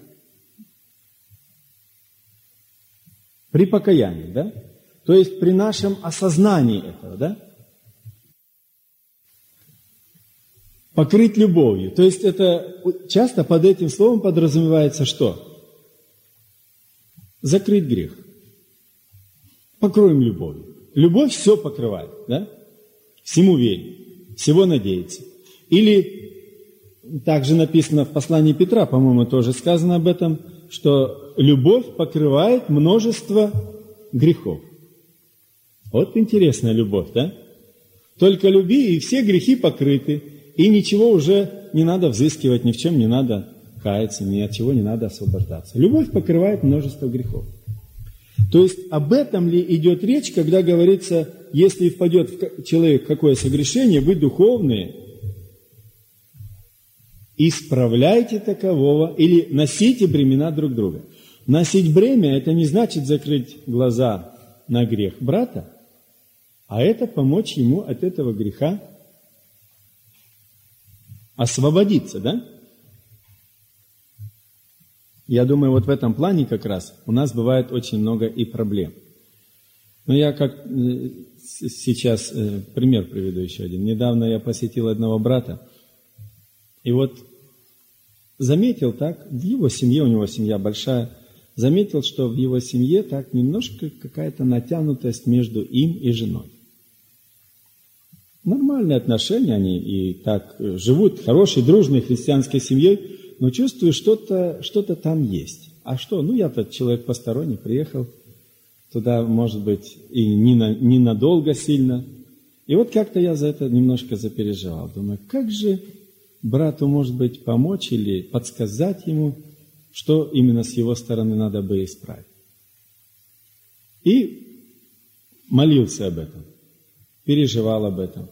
При покаянии, да? То есть при нашем осознании этого, да? Покрыть любовью. То есть это часто под этим словом подразумевается что? Закрыть грех. Покроем любовью. Любовь все покрывает, да? Всему верит, всего надеется. Или также написано в послании Петра, по-моему, тоже сказано об этом, что любовь покрывает множество грехов. Вот интересная любовь, да? Только люби, и все грехи покрыты, и ничего уже не надо взыскивать, ни в чем не надо каяться, ни от чего не надо освобождаться. Любовь покрывает множество грехов. То есть об этом ли идет речь, когда говорится, если впадет человек в какое согрешение, вы духовные, исправляйте такового или носите бремена друг друга. Носить бремя – это не значит закрыть глаза на грех брата, а это помочь ему от этого греха освободиться, да? Я думаю, вот в этом плане как раз у нас бывает очень много и проблем. Но я как сейчас пример приведу еще один. Недавно я посетил одного брата, и вот заметил так, в его семье, у него семья большая, заметил, что в его семье так немножко какая-то натянутость между им и женой. Нормальные отношения, они и так живут, хорошей, дружной христианской семьей, но чувствую, что-то там есть. А что? Ну, я тот человек посторонний, приехал туда, может быть, и ненадолго сильно. И вот как-то я за это немножко запереживал. Думаю, как же брату, может быть, помочь или подсказать ему, что именно с его стороны надо бы исправить. И молился об этом, переживал об этом.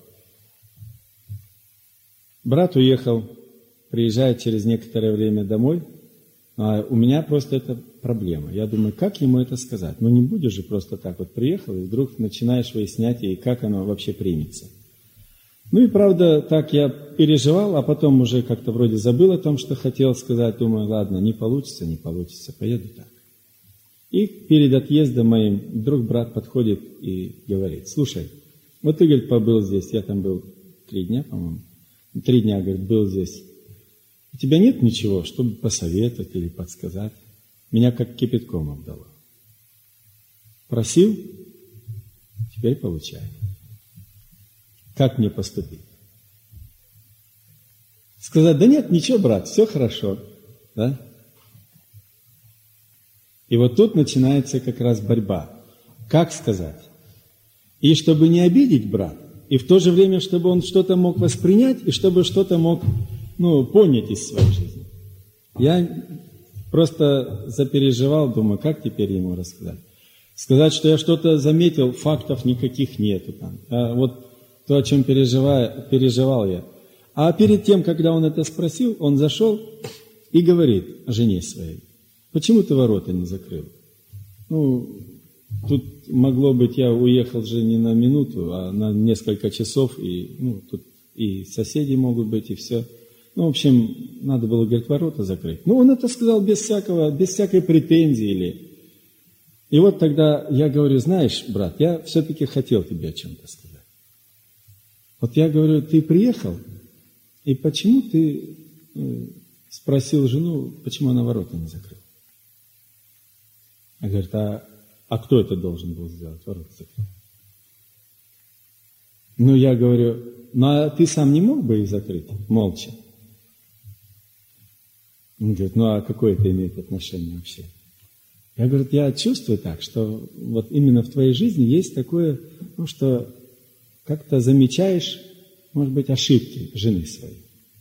Брат уехал, приезжает через некоторое время домой, а у меня просто это проблема. Я думаю, как ему это сказать? Ну, не будешь же просто так вот приехал, и вдруг начинаешь выяснять, и как оно вообще примется. Ну и правда, так я переживал, а потом уже как-то вроде забыл о том, что хотел сказать. Думаю, ладно, не получится, поеду так. И перед отъездом моим вдруг брат подходит и говорит, слушай, вот ты, говорит, побыл здесь, я там был 3 дня, по-моему, 3 дня, говорит, был здесь. У тебя нет ничего, чтобы посоветовать или подсказать? Меня как кипятком обдало. Просил, теперь получаю. Как мне поступить? Сказать, да нет, ничего, брат, все хорошо. Да? И вот тут начинается как раз борьба. Как сказать? И чтобы не обидеть брата, и в то же время, чтобы он что-то мог воспринять, и чтобы что-то мог, понять из своей жизни. Я просто запереживал, думаю, как теперь ему рассказать? Сказать, что я что-то заметил, фактов никаких нету там. А вот то, о чем переживал я. А перед тем, когда он это спросил, он зашел и говорит жене своей, почему ты ворота не закрыл? Тут могло быть, я уехал же не на минуту, а на несколько часов, и тут и соседи могут быть, и все. В общем, надо было, говорит, ворота закрыть. Он это сказал без всякой претензии. И вот тогда я говорю, знаешь, брат, я все-таки хотел тебе о чем-то сказать. Вот я говорю, ты приехал, и почему ты спросил жену, почему она ворота не закрыла? Она говорит, а кто это должен был сделать? Ворота закрыть. Я говорю, а ты сам не мог бы их закрыть молча? Он говорит, а какое это имеет отношение вообще? Я говорю, я чувствую так, что вот именно в твоей жизни есть такое, что как-то замечаешь, может быть, ошибки жены своей.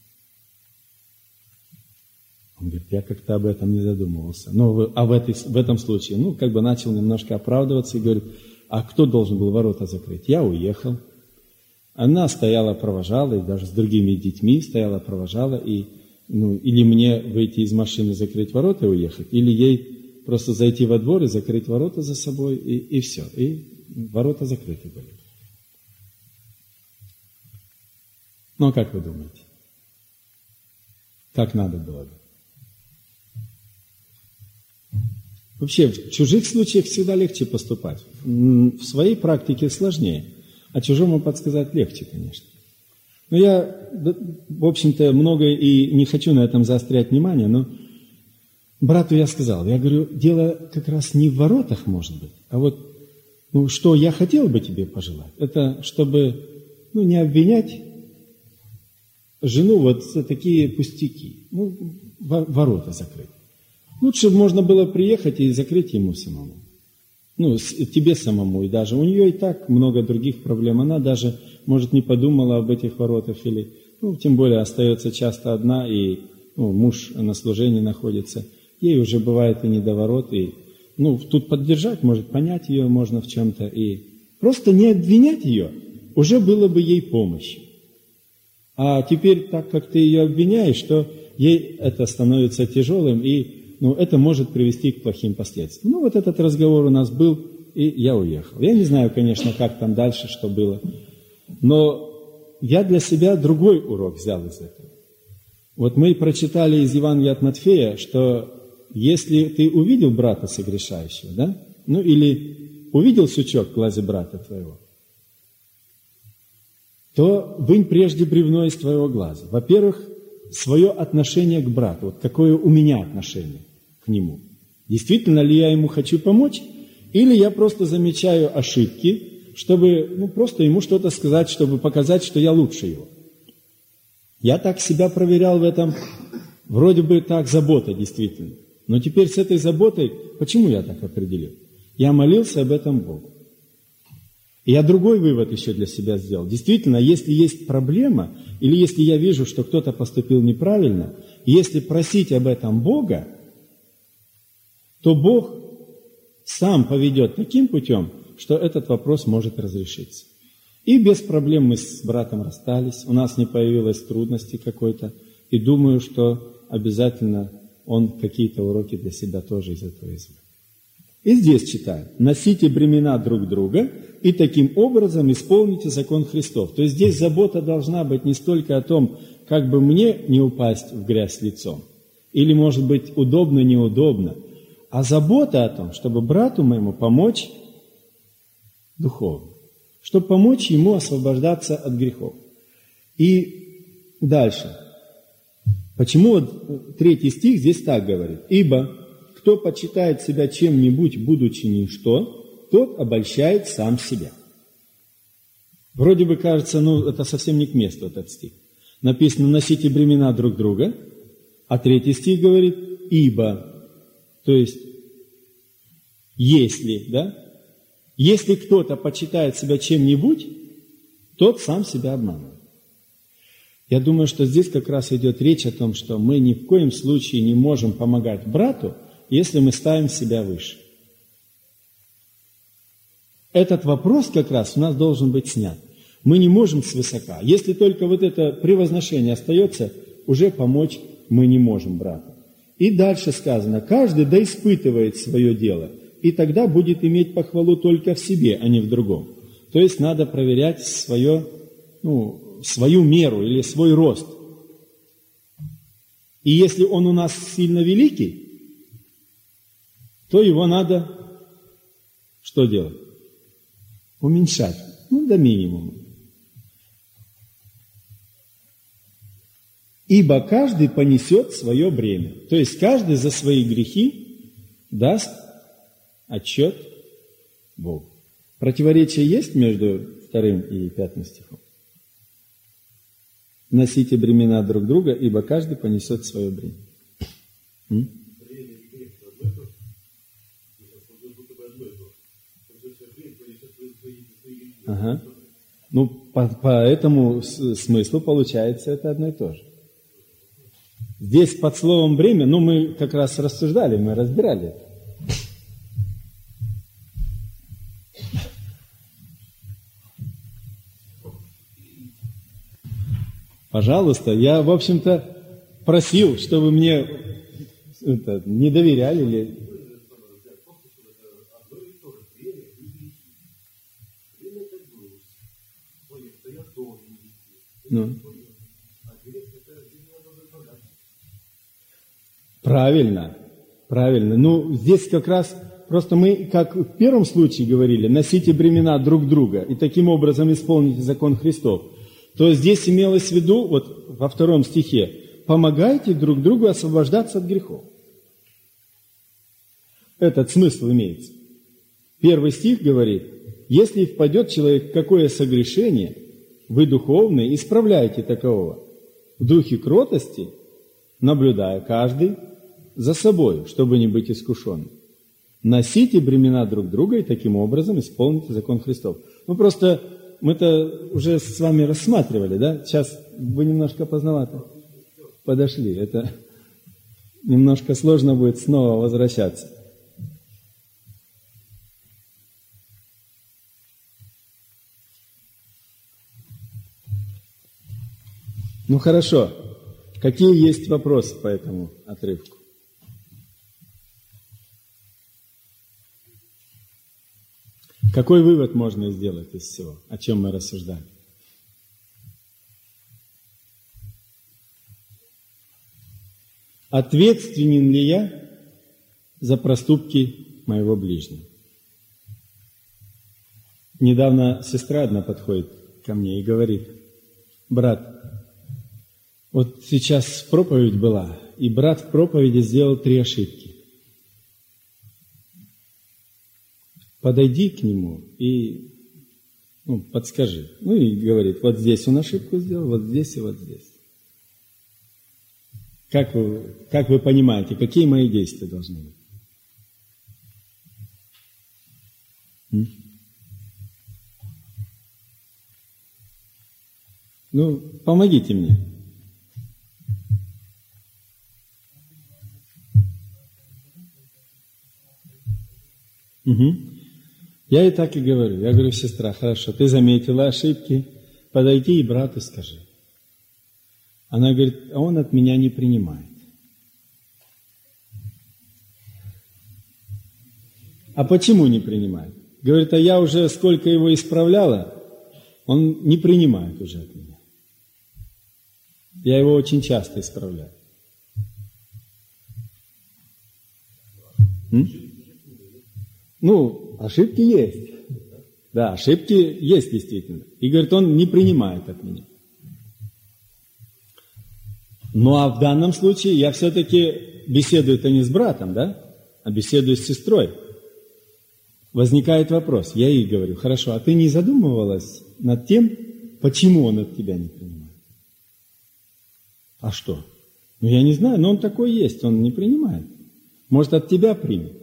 Он говорит, я как-то об этом не задумывался. А в этом случае, начал немножко оправдываться и говорит, а кто должен был ворота закрыть? Я уехал. Она стояла, провожала, и даже с другими детьми стояла, провожала, и или мне выйти из машины, закрыть ворота и уехать, или ей просто зайти во двор и закрыть ворота за собой, и все. И ворота закрыты были. Ну, а как вы думаете? Как надо было бы? Вообще, в чужих случаях всегда легче поступать. В своей практике сложнее, а чужому подсказать легче, конечно. Но я, в общем-то, много и не хочу на этом заострять внимание, но брату я сказал, я говорю, дело как раз не в воротах, может быть, а вот, что я хотел бы тебе пожелать, это чтобы, не обвинять жену вот за такие пустяки, ворота закрыть. Лучше бы можно было приехать и закрыть ему самому. Тебе самому, и даже у нее и так много других проблем. Она даже, может, не подумала об этих воротах, или, тем более остается часто одна, и муж на служении находится. Ей уже бывает и не до ворот, и тут поддержать, может, понять ее можно в чем-то, и просто не обвинять ее уже было бы ей помощью. А теперь, так как ты ее обвиняешь, что ей это становится тяжелым, и это может привести к плохим последствиям. Вот этот разговор у нас был, и я уехал. Я не знаю, конечно, как там дальше, что было, но я для себя другой урок взял из этого. Вот мы прочитали из Евангелия от Матфея, что если ты увидел брата согрешающего, да, или увидел сучок в глазе брата твоего, то вынь прежде бревно из твоего глаза. Во-первых, свое отношение к брату, вот какое у меня отношение к нему. Действительно ли я ему хочу помочь, или я просто замечаю ошибки, чтобы просто ему что-то сказать, чтобы показать, что я лучше его. Я так себя проверял в этом, вроде бы так, забота действительно. Но теперь с этой заботой, почему я так определил? Я молился об этом Богу. И я другой вывод еще для себя сделал. Действительно, если есть проблема, или если я вижу, что кто-то поступил неправильно, и если просить об этом Бога, то Бог сам поведет таким путем, что этот вопрос может разрешиться. И без проблем мы с братом расстались, у нас не появилось трудности какой-то, и думаю, что обязательно он какие-то уроки для себя тоже из этого извлек. И здесь читаем: «Носите бремена друг друга, и таким образом исполните закон Христов». То есть здесь забота должна быть не столько о том, как бы мне не упасть в грязь лицом, или, может быть, удобно, неудобно, а забота о том, чтобы брату моему помочь духовно, чтобы помочь ему освобождаться от грехов. И дальше. Почему 3 стих здесь так говорит? «Ибо кто почитает себя чем-нибудь, будучи ничто, тот обольщает сам себя». Вроде бы кажется, это совсем не к месту этот стих. Написано: «Носите бремена друг друга», а 3 стих говорит «ибо». То есть, если, да? Если кто-то почитает себя чем-нибудь, тот сам себя обманывает. Я думаю, что здесь как раз идет речь о том, что мы ни в коем случае не можем помогать брату, если мы ставим себя выше. Этот вопрос как раз у нас должен быть снят. Мы не можем свысока. Если только вот это превозношение остается, уже помочь мы не можем брату. И дальше сказано: каждый да испытывает свое дело, и тогда будет иметь похвалу только в себе, а не в другом. То есть надо проверять свою меру или свой рост. И если он у нас сильно великий, то его надо что делать? Уменьшать, до минимума. Ибо каждый понесет свое бремя. То есть каждый за свои грехи даст отчет Богу. Противоречие есть между 2 и 5 стихом? Носите бремена друг друга, ибо каждый понесет свое бремя. Ага. По этому смыслу получается это одно и то же. Здесь под словом «бремя», мы как раз рассуждали, мы разбирали это. Пожалуйста, я, в общем-то, просил, чтобы мне не доверяли ли. Ну. Правильно, правильно. Ну, здесь как раз просто мы, как в первом случае говорили, носите бремена друг друга и таким образом исполните закон Христов. То здесь имелось в виду, вот во 2 стихе, помогайте друг другу освобождаться от грехов. Этот смысл имеется. 1 стих говорит, если впадет человек в какое согрешение, вы духовные, исправляйте такового в духе кротости, наблюдая каждый за собой, чтобы не быть искушенным. Носите бремена друг друга и таким образом исполните закон Христов. Ну, просто мы-то уже с вами рассматривали, да? Сейчас вы немножко поздновато подошли. Это немножко сложно будет снова возвращаться. Ну, хорошо. Какие есть вопросы по этому отрывку? Какой вывод можно сделать из всего, о чем мы рассуждали? Ответственен ли я за проступки моего ближнего? Недавно сестра одна подходит ко мне и говорит: брат, вот сейчас проповедь была, и брат в проповеди сделал 3 ошибки. Подойди к нему и подскажи. Ну и говорит, вот здесь он ошибку сделал, вот здесь и вот здесь. Как вы понимаете, какие мои действия должны быть? Ну, помогите мне. Угу. Я ей так и говорю. Я говорю, сестра, хорошо, ты заметила ошибки, подойди и брату скажи. Она говорит, а он от меня не принимает. А почему не принимает? Говорит, а я уже сколько его исправляла, он не принимает уже от меня. Я его очень часто исправляю. Ну, ошибки есть. Да, ошибки есть действительно. И говорит, он не принимает от меня. Ну, а в данном случае я все-таки беседую-то не с братом, да? А беседую с сестрой. Возникает вопрос. Я ей говорю, хорошо, а ты не задумывалась над тем, почему он от тебя не принимает? А что? Ну, я не знаю, но он такой есть, он не принимает. Может, от тебя примет.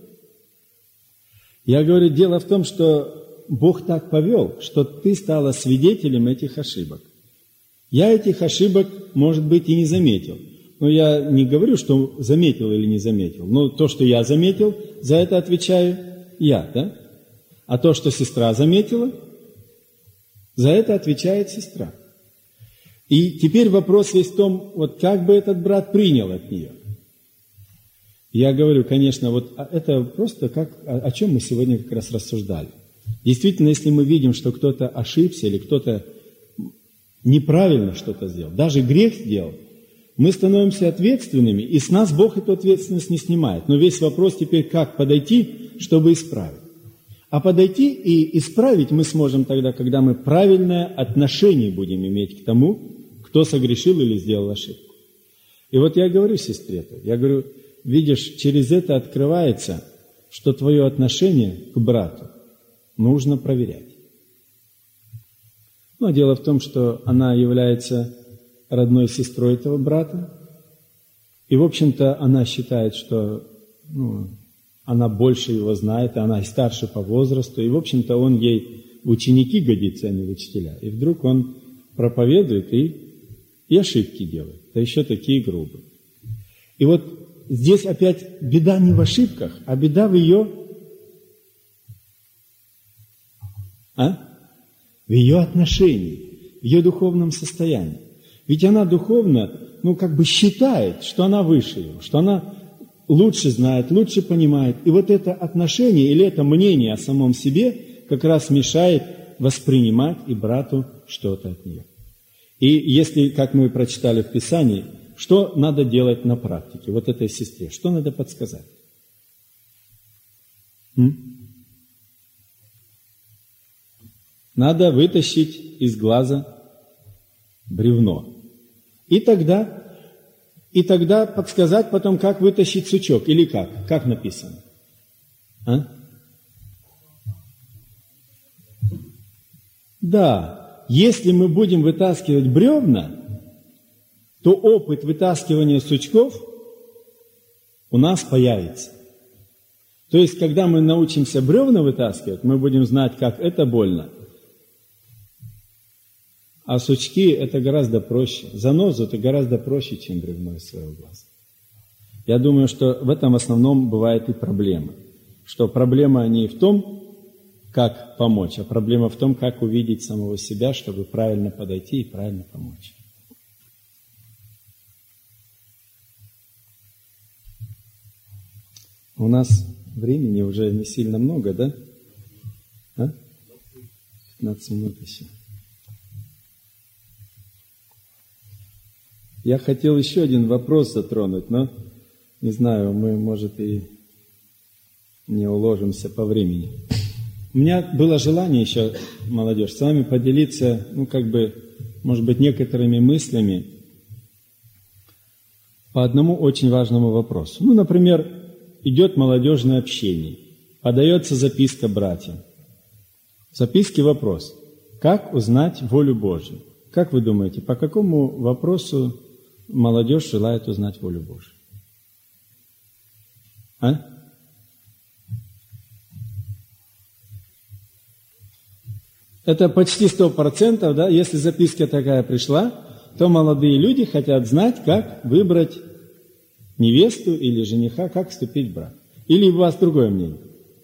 Я говорю, дело в том, что Бог так повел, что ты стала свидетелем этих ошибок. Я этих ошибок, может быть, и не заметил. Но я не говорю, что заметил или не заметил. Но то, что я заметил, за это отвечаю я, да? А то, что сестра заметила, за это отвечает сестра. И теперь вопрос весь в том, вот как бы этот брат принял от нее. Я говорю, конечно, вот это просто о чем мы сегодня как раз рассуждали. Действительно, если мы видим, что кто-то ошибся или кто-то неправильно что-то сделал, даже грех сделал, мы становимся ответственными, и с нас Бог эту ответственность не снимает. Но весь вопрос теперь, как подойти, чтобы исправить. А подойти и исправить мы сможем тогда, когда мы правильное отношение будем иметь к тому, кто согрешил или сделал ошибку. И вот я говорю сестре-то, я говорю, видишь, через это открывается, что твое отношение к брату нужно проверять. Но дело в том, что она является родной сестрой этого брата, и, в общем-то, она считает, что она больше его знает, и она старше по возрасту, и, в общем-то, он ей в ученики годится, а не в учителя. И вдруг он проповедует и ошибки делает, да еще такие грубые. И вот здесь опять беда не в ошибках, а беда в ее отношении, в ее духовном состоянии. Ведь она духовно, считает, что она выше его, что она лучше знает, лучше понимает. И вот это отношение или это мнение о самом себе как раз мешает воспринимать и брату что-то от нее. И если, как мы прочитали в Писании, что надо делать на практике, вот этой сестре, что надо подсказать? Надо вытащить из глаза бревно. И тогда подсказать потом, как вытащить сучок, или как? Как написано? Да, если мы будем вытаскивать бревна, то опыт вытаскивания сучков у нас появится. То есть, когда мы научимся бревна вытаскивать, мы будем знать, как это больно. А сучки – это гораздо проще. Занозу – это гораздо проще, чем бревно из своего глаза. Я думаю, что в этом в основном бывает и проблема. Что проблема не в том, как помочь, а проблема в том, как увидеть самого себя, чтобы правильно подойти и правильно помочь. У нас времени уже не сильно много, да? 15 минут еще. Я хотел еще один вопрос затронуть, но, не знаю, мы, может, и не уложимся по времени. У меня было желание еще, молодежь, с вами поделиться, может быть, некоторыми мыслями по одному очень важному вопросу. Например, идет молодежное общение, подается записка братьям. В записке вопрос: как узнать волю Божию? Как вы думаете, по какому вопросу молодежь желает узнать волю Божию? Это почти 100%, да? Если записка такая пришла, то молодые люди хотят знать, как выбрать невесту или жениха, как вступить в брак. Или у вас другое мнение?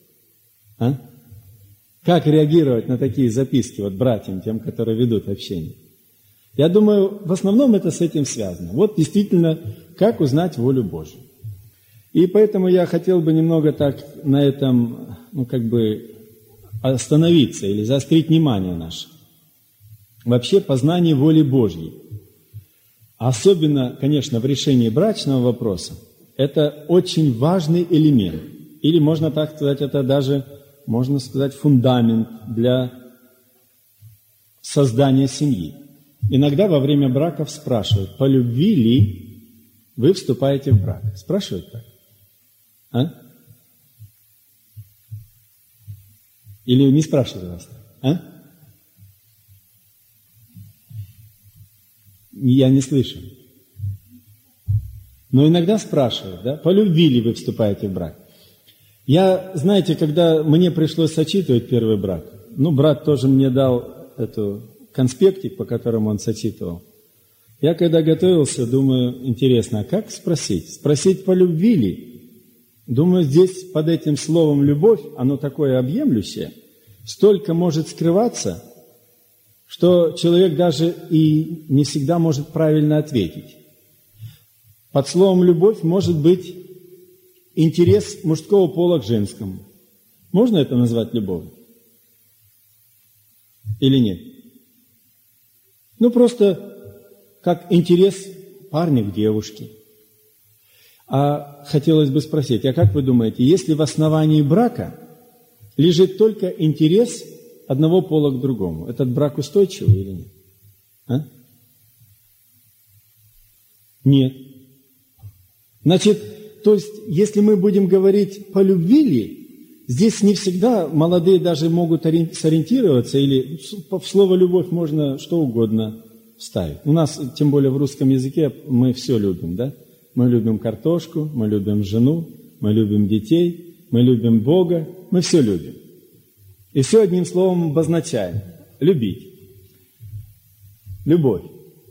Как реагировать на такие записки братьям, тем, которые ведут общение? Я думаю, в основном это с этим связано. Вот действительно, как узнать волю Божию. И поэтому я хотел бы немного так на этом, остановиться или заострить внимание наше. Вообще познание воли Божьей. Особенно, конечно, в решении брачного вопроса, это очень важный элемент. Или, можно так сказать, это даже, можно сказать, фундамент для создания семьи. Иногда во время браков спрашивают, по любви ли вы вступаете в брак? Спрашивают так. Или не спрашивают вас? Я не слышу. Но иногда спрашивают, да, по любви ли вы вступаете в брак? Я, знаете, когда мне пришлось сочетывать первый брак, брат тоже мне дал конспектик, по которому он сочетывал. Я когда готовился, думаю, интересно, а как спросить? Спросить по любви ли? Думаю, здесь под этим словом «любовь», оно такое объемлющее, столько может скрываться, что человек даже и не всегда может правильно ответить. Под словом «любовь» может быть интерес мужского пола к женскому. Можно это назвать любовью? Или нет? Просто как интерес парня к девушке. А хотелось бы спросить, а как вы думаете, если в основании брака лежит только интерес одного пола к другому, этот брак устойчивый или нет? Нет. Значит, то есть, если мы будем говорить по любви ли, здесь не всегда молодые даже могут сориентироваться, или в слово «любовь» можно что угодно вставить. У нас, тем более в русском языке, мы все любим, да? Мы любим картошку, мы любим жену, мы любим детей, мы любим Бога, мы все любим. И все одним словом обозначаем – любить. Любовь.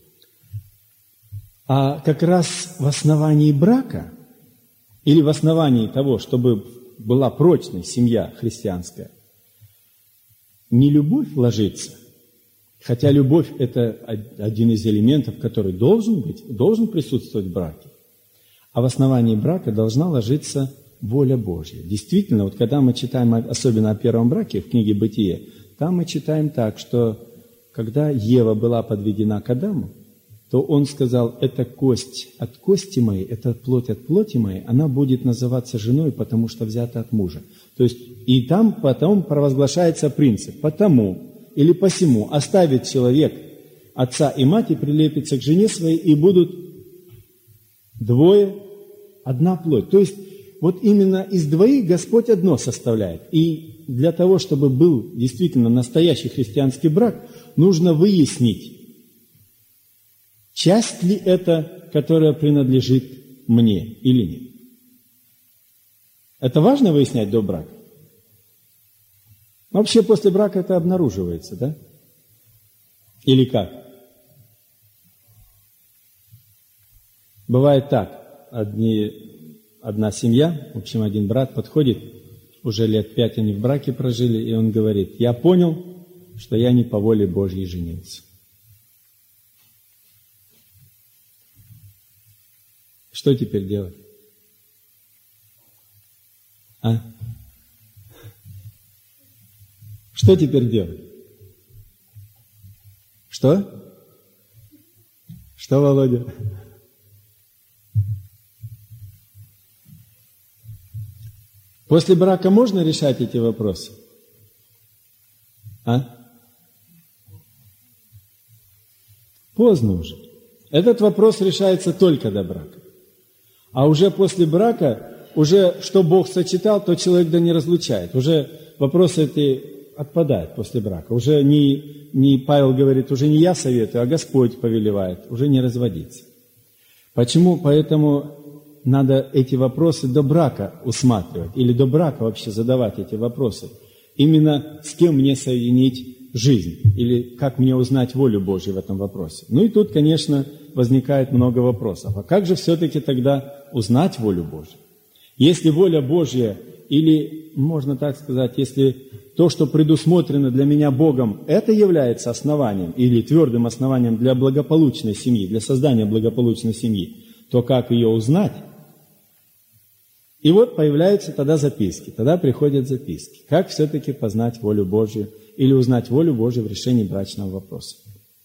А как раз в основании брака или в основании того, чтобы была прочная семья христианская, не любовь ложится Хотя любовь – это один из элементов, который должен присутствовать в браке. А в основании брака должна ложиться воля Божья. Действительно, вот когда мы читаем, особенно о первом браке, в книге «Бытие», там мы читаем так, что когда Ева была подведена к Адаму, то он сказал: это кость от кости моей, это плоть от плоти моей, она будет называться женой, потому что взята от мужа. То есть и там потом провозглашается принцип: потому или посему оставит человек отца и мать и прилепится к жене своей, и будут двое, одна плоть. То есть вот именно из двоих Господь одно составляет. И для того, чтобы был действительно настоящий христианский брак, нужно выяснить, часть ли это, которая принадлежит мне или нет. Это важно выяснять до брака? Вообще после брака это обнаруживается, да? Или как? Бывает так. Одна семья, в общем, один брат подходит, уже лет 5 они в браке прожили, и он говорит: я понял, что я не по воле Божьей женился. Что теперь делать? Что теперь делать? Что? Что, Володя? После брака можно решать эти вопросы? Поздно уже. Этот вопрос решается только до брака. А уже после брака, уже что Бог сочетал, то человек да не разлучает. Уже вопросы эти отпадают после брака. Уже не Павел говорит, уже не я советую, а Господь повелевает, уже не разводиться. Почему? Поэтому надо эти вопросы до брака усматривать, или до брака вообще задавать эти вопросы. Именно с кем мне соединить жизнь, или как мне узнать волю Божью в этом вопросе. Ну и тут, конечно, возникает много вопросов. А как же все-таки тогда узнать волю Божью? Если воля Божья, или, можно так сказать, если то, что предусмотрено для меня Богом, это является основанием или твердым основанием для благополучной семьи, для создания благополучной семьи, то как ее узнать? И вот появляются тогда записки, тогда приходят записки. Как все-таки познать волю Божью или узнать волю Божью в решении брачного вопроса?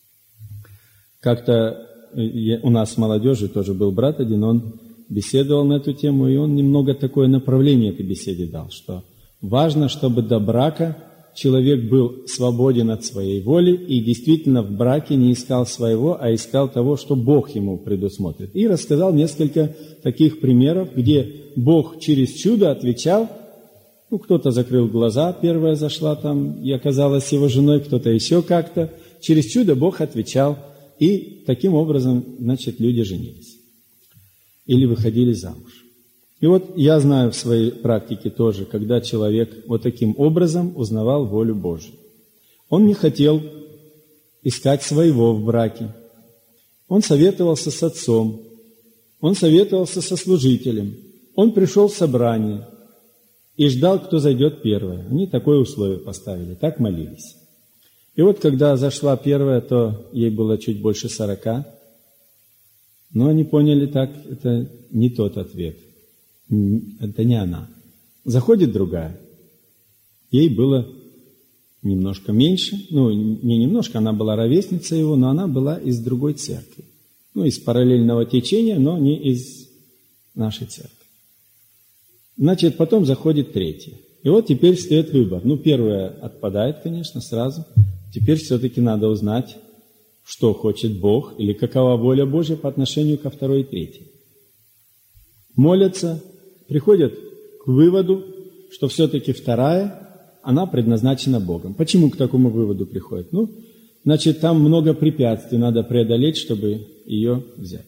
Как-то у нас с молодежью тоже был брат один, он беседовал на эту тему, и он немного такое направление этой беседе дал, что важно, чтобы до брака человек был свободен от своей воли и действительно в браке не искал своего, а искал того, что Бог ему предусмотрит. И рассказал несколько таких примеров, где Бог через чудо отвечал. Кто-то закрыл глаза, первая зашла там и оказалась его женой, кто-то еще как-то. Через чудо Бог отвечал, и таким образом, люди женились. Или выходили замуж. И вот я знаю в своей практике тоже, когда человек вот таким образом узнавал волю Божью. Он не хотел искать своего в браке. Он советовался с отцом, он советовался со служителем, он пришел в собрание и ждал, кто зайдет первое. Они такое условие поставили, так молились. И вот когда зашла первая, то ей было чуть больше 40. Но они поняли так, это не тот ответ. Это не она. Заходит другая. Ей было немножко меньше. Не немножко, она была ровесница его, но она была из другой церкви. Из параллельного течения, но не из нашей церкви. Потом заходит третья. И вот теперь стоит выбор. Первая отпадает, конечно, сразу. Теперь все-таки надо узнать, что хочет Бог, или какова воля Божья по отношению ко второй и третьей. Молятся, приходят к выводу, что все-таки вторая, она предназначена Богом. Почему к такому выводу приходят? Там много препятствий надо преодолеть, чтобы ее взять.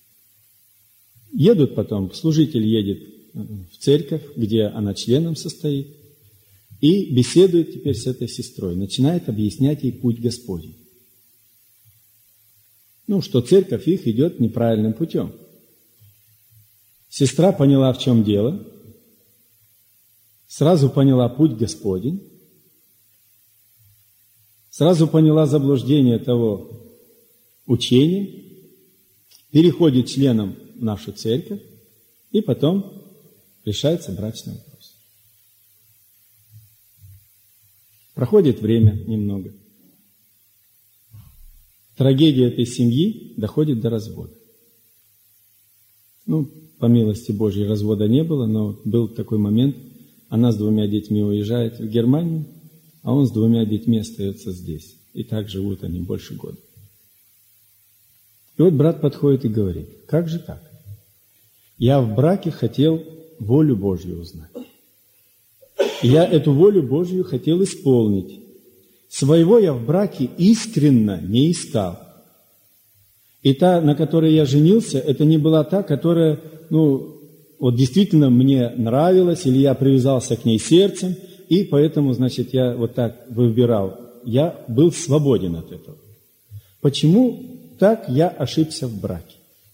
Едут потом, служитель едет в церковь, где она членом состоит, и беседует теперь с этой сестрой, начинает объяснять ей путь Господень. Что церковь их идет неправильным путем. Сестра поняла, в чем дело, сразу поняла путь Господень, сразу поняла заблуждение того учения, переходит членом в нашу церковь, и потом решается брачный вопрос. Проходит время немного. Трагедия этой семьи доходит до развода. По милости Божьей развода не было, но был такой момент, она с 2 детьми уезжает в Германию, а он с 2 детьми остается здесь. И так живут они больше года. И вот брат подходит и говорит: как же так? Я в браке хотел волю Божью узнать. Я эту волю Божью хотел исполнить. Своего я в браке искренно не искал. И та, на которой я женился, это не была та, которая, действительно мне нравилась, или я привязался к ней сердцем, и поэтому, я вот так выбирал. Я был свободен от этого. Почему так я ошибся в браке?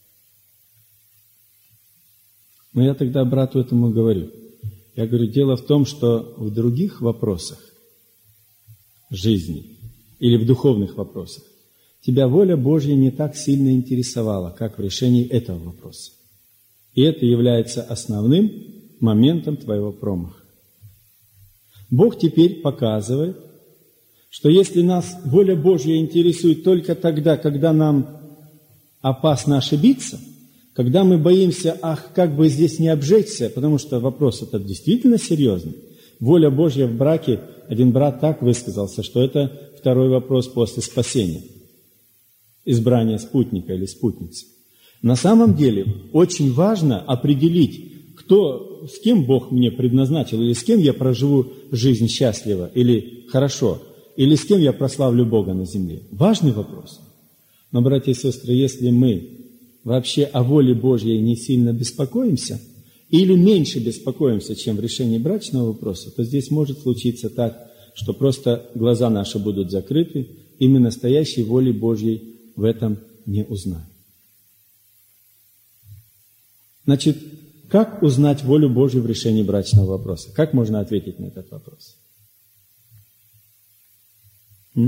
Но я тогда брату этому говорю. Я говорю, дело в том, что в других вопросах жизни или в духовных вопросах тебя воля Божья не так сильно интересовала, как в решении этого вопроса. И это является основным моментом твоего промаха. Бог теперь показывает, что если нас воля Божья интересует только тогда, когда нам опасно ошибиться, когда мы боимся, как бы здесь не обжечься, потому что вопрос этот действительно серьезный. Воля Божья в браке, один брат так высказался, что это второй вопрос после спасения. Избрание спутника или спутницы. На самом деле очень важно определить, с кем Бог мне предназначил, или с кем я проживу жизнь счастливо, или хорошо, или с кем я прославлю Бога на земле. Важный вопрос. Но, братья и сестры, если мы вообще о воле Божьей не сильно беспокоимся, или меньше беспокоимся, чем в решении брачного вопроса, то здесь может случиться так, что просто глаза наши будут закрыты, и мы настоящей воли Божьей в этом не узнаем. Значит, как узнать волю Божью в решении брачного вопроса? Как можно ответить на этот вопрос? В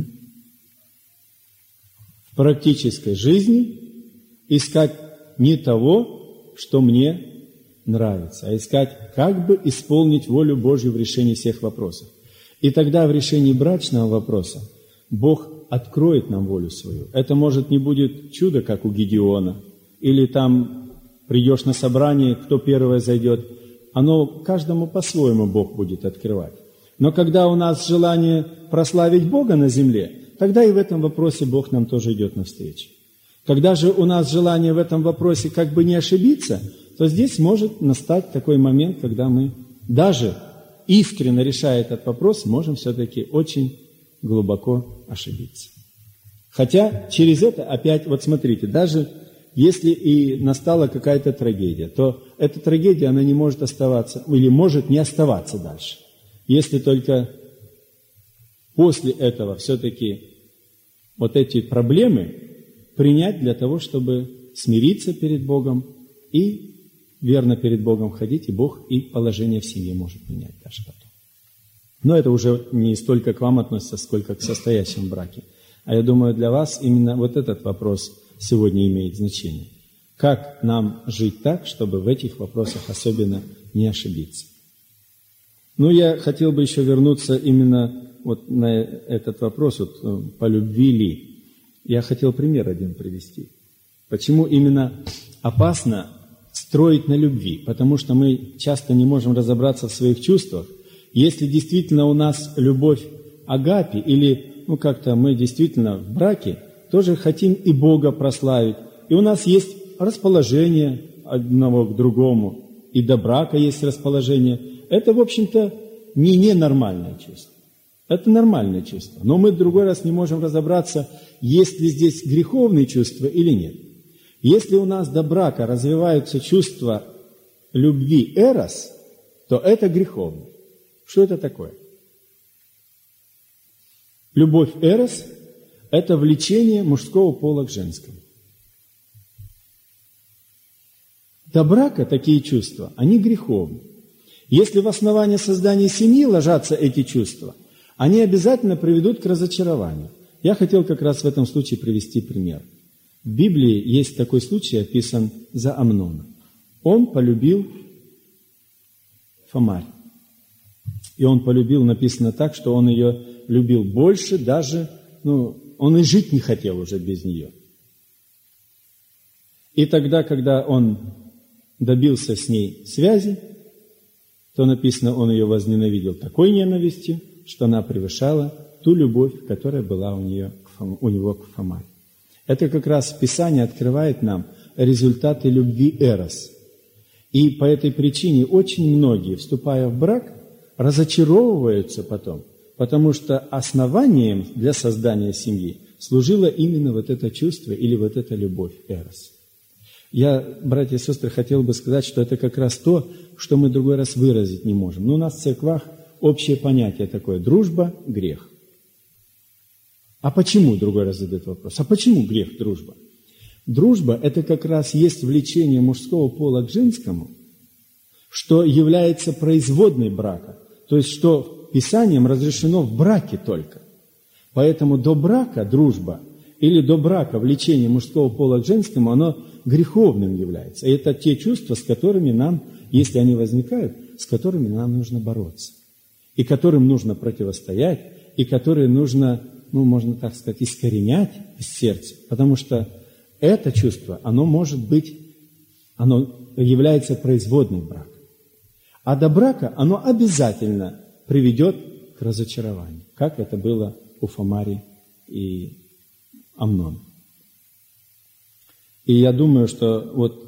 практической жизни искать не того, что мне нравится, а искать, как бы исполнить волю Божью в решении всех вопросов. И тогда в решении брачного вопроса Бог откроет нам волю свою. Это, может, не будет чудо, как у Гедеона, или там придешь на собрание, кто первый зайдет. Оно каждому по-своему Бог будет открывать. Но когда у нас желание прославить Бога на земле, тогда и в этом вопросе Бог нам тоже идет навстречу. Когда же у нас желание в этом вопросе как бы не ошибиться, то здесь может настать такой момент, когда мы, даже искренне решая этот вопрос, можем все-таки очень глубоко ошибиться. Хотя через это опять, вот смотрите, даже если и настала какая-то трагедия, то эта трагедия, она не может оставаться, или может не оставаться дальше. Если только после этого все-таки вот эти проблемы принять для того, чтобы смириться перед Богом и верно перед Богом ходить, и Бог и положение в семье может менять даже потом. Но это уже не столько к вам относится, сколько к состоящим в браке. А я думаю, для вас именно вот этот вопрос сегодня имеет значение. Как нам жить так, чтобы в этих вопросах особенно не ошибиться? Я хотел бы еще вернуться именно вот на этот вопрос, по любви ли. Я хотел пример один привести. Почему именно опасно строить на любви? Потому что мы часто не можем разобраться в своих чувствах. Если действительно у нас любовь агапи, или как-то мы действительно в браке, тоже хотим и Бога прославить. И у нас есть расположение одного к другому, и до брака есть расположение. Это, в общем-то, не ненормальное чувство. Это нормальное чувство. Но мы в другой раз не можем разобраться, есть ли здесь греховные чувства или нет. Если у нас до брака развиваются чувства любви эрос, то это греховно. Что это такое? Любовь эрос – это влечение мужского пола к женскому. До брака такие чувства, они греховны. Если в основании создания семьи ложатся эти чувства, они обязательно приведут к разочарованию. Я хотел как раз в этом случае привести пример. В Библии есть такой случай, описан за Амнона. Он полюбил Фомарь. И он полюбил, написано так, что он ее любил больше, даже, он и жить не хотел уже без нее. И тогда, когда он добился с ней связи, то написано, он ее возненавидел такой ненавистью, что она превышала ту любовь, которая была у него к Фомаре. Это как раз Писание открывает нам результаты любви Эрос. И по этой причине очень многие, вступая в брак, разочаровываются потом, потому что основанием для создания семьи служило именно вот это чувство или вот эта любовь Эрос. Я, братья и сестры, хотел бы сказать, что это как раз то, что мы другой раз выразить не можем. Но у нас в церквах общее понятие такое – дружба, грех. А почему, другой раз задает вопрос, а почему грех, дружба? Дружба – это как раз есть влечение мужского пола к женскому, что является производной брака, то есть что Писанием разрешено в браке только. Поэтому до брака дружба или до брака влечение мужского пола к женскому, оно греховным является. И это те чувства, с которыми нам, если они возникают, с которыми нам нужно бороться. И которым нужно противостоять, и которые нужно, можно так сказать, искоренять из сердца. Потому что это чувство, оно может быть, оно является производным брака. А до брака оно обязательно приведет к разочарованию, как это было у Фомари и Амнона. И я думаю, что вот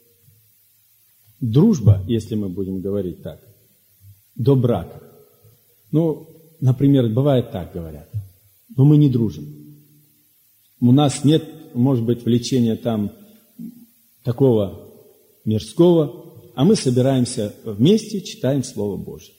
дружба, если мы будем говорить так, до брака, например, бывает так говорят, но мы не дружим. У нас нет, может быть, влечения там такого мирского, а мы собираемся вместе, читаем Слово Божье.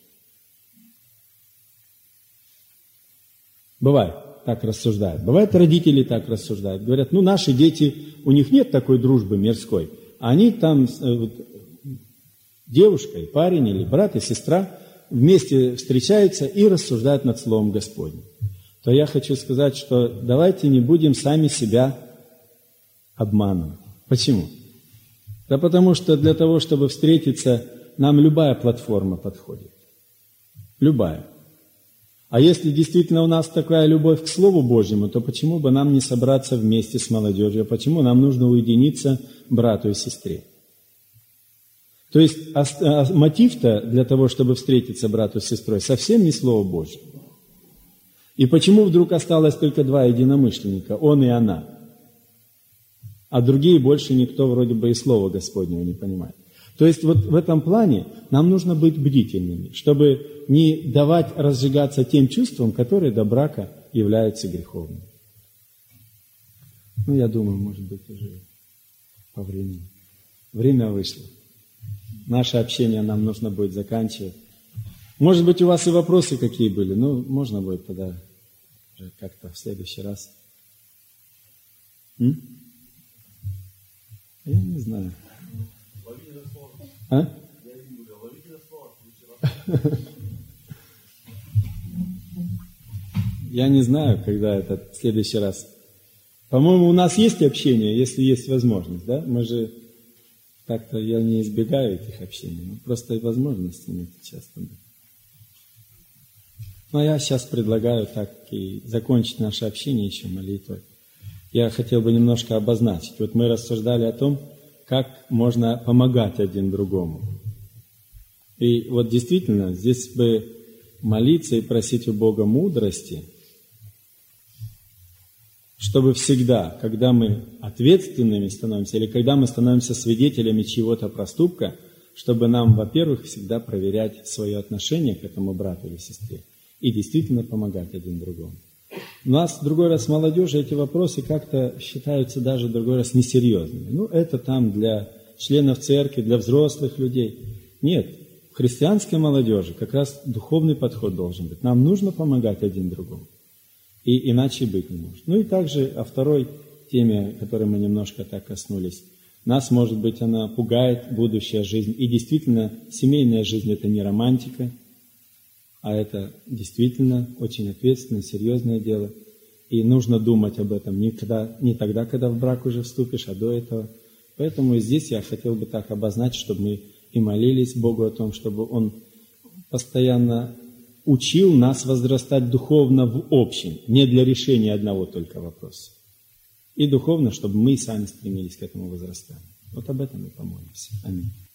Бывает, так рассуждают. Бывает, родители так рассуждают. Говорят, наши дети, у них нет такой дружбы мирской. Они там, девушка и парень, или брат и сестра, вместе встречаются и рассуждают над Словом Господним. То я хочу сказать, что давайте не будем сами себя обманывать. Почему? Да потому что для того, чтобы встретиться, нам любая платформа подходит. Любая. А если действительно у нас такая любовь к Слову Божьему, то почему бы нам не собраться вместе с молодежью? Почему нам нужно уединиться брату и сестре? То есть мотив-то для того, чтобы встретиться брату с сестрой, совсем не Слово Божье. И почему вдруг осталось только два единомышленника, он и она? А другие больше никто вроде бы и Слова Господнего не понимает. То есть вот в этом плане нам нужно быть бдительными, чтобы не давать разжигаться тем чувствам, которые до брака являются греховными. Я думаю, может быть, уже по времени. Время вышло. Наше общение нам нужно будет заканчивать. Может быть, у вас и вопросы какие были, можно будет тогда уже как-то в следующий раз. Я не знаю. А? Я не знаю, когда это в следующий раз. По-моему, у нас есть общение, если есть возможность, да? Мы же как-то, я не избегаю этих общений, просто возможности нет часто. Но я сейчас предлагаю так и закончить наше общение еще молитвой. Я хотел бы немножко обозначить. Вот мы рассуждали о том, как можно помогать один другому. И вот действительно, здесь бы молиться и просить у Бога мудрости, чтобы всегда, когда мы ответственными становимся, или когда мы становимся свидетелями чьего-то проступка, чтобы нам, во-первых, всегда проверять свое отношение к этому брату или сестре и действительно помогать один другому. У нас, в другой раз, молодежи эти вопросы как-то считаются даже, в другой раз, несерьезными. Это там для членов церкви, для взрослых людей. Нет, в христианской молодежи как раз духовный подход должен быть. Нам нужно помогать один другому. И иначе быть не может. И также о второй теме, которой мы немножко так коснулись. Нас, может быть, она пугает, будущая жизнь. И действительно, семейная жизнь – это не романтика, А это действительно очень ответственное, серьезное дело. И нужно думать об этом не тогда, когда в брак уже вступишь, а до этого. Поэтому здесь я хотел бы так обозначить, чтобы мы и молились Богу о том, чтобы Он постоянно учил нас возрастать духовно в общем, не для решения одного только вопроса. И духовно, чтобы мы сами стремились к этому возрастанию. Вот об этом мы помолимся. Аминь.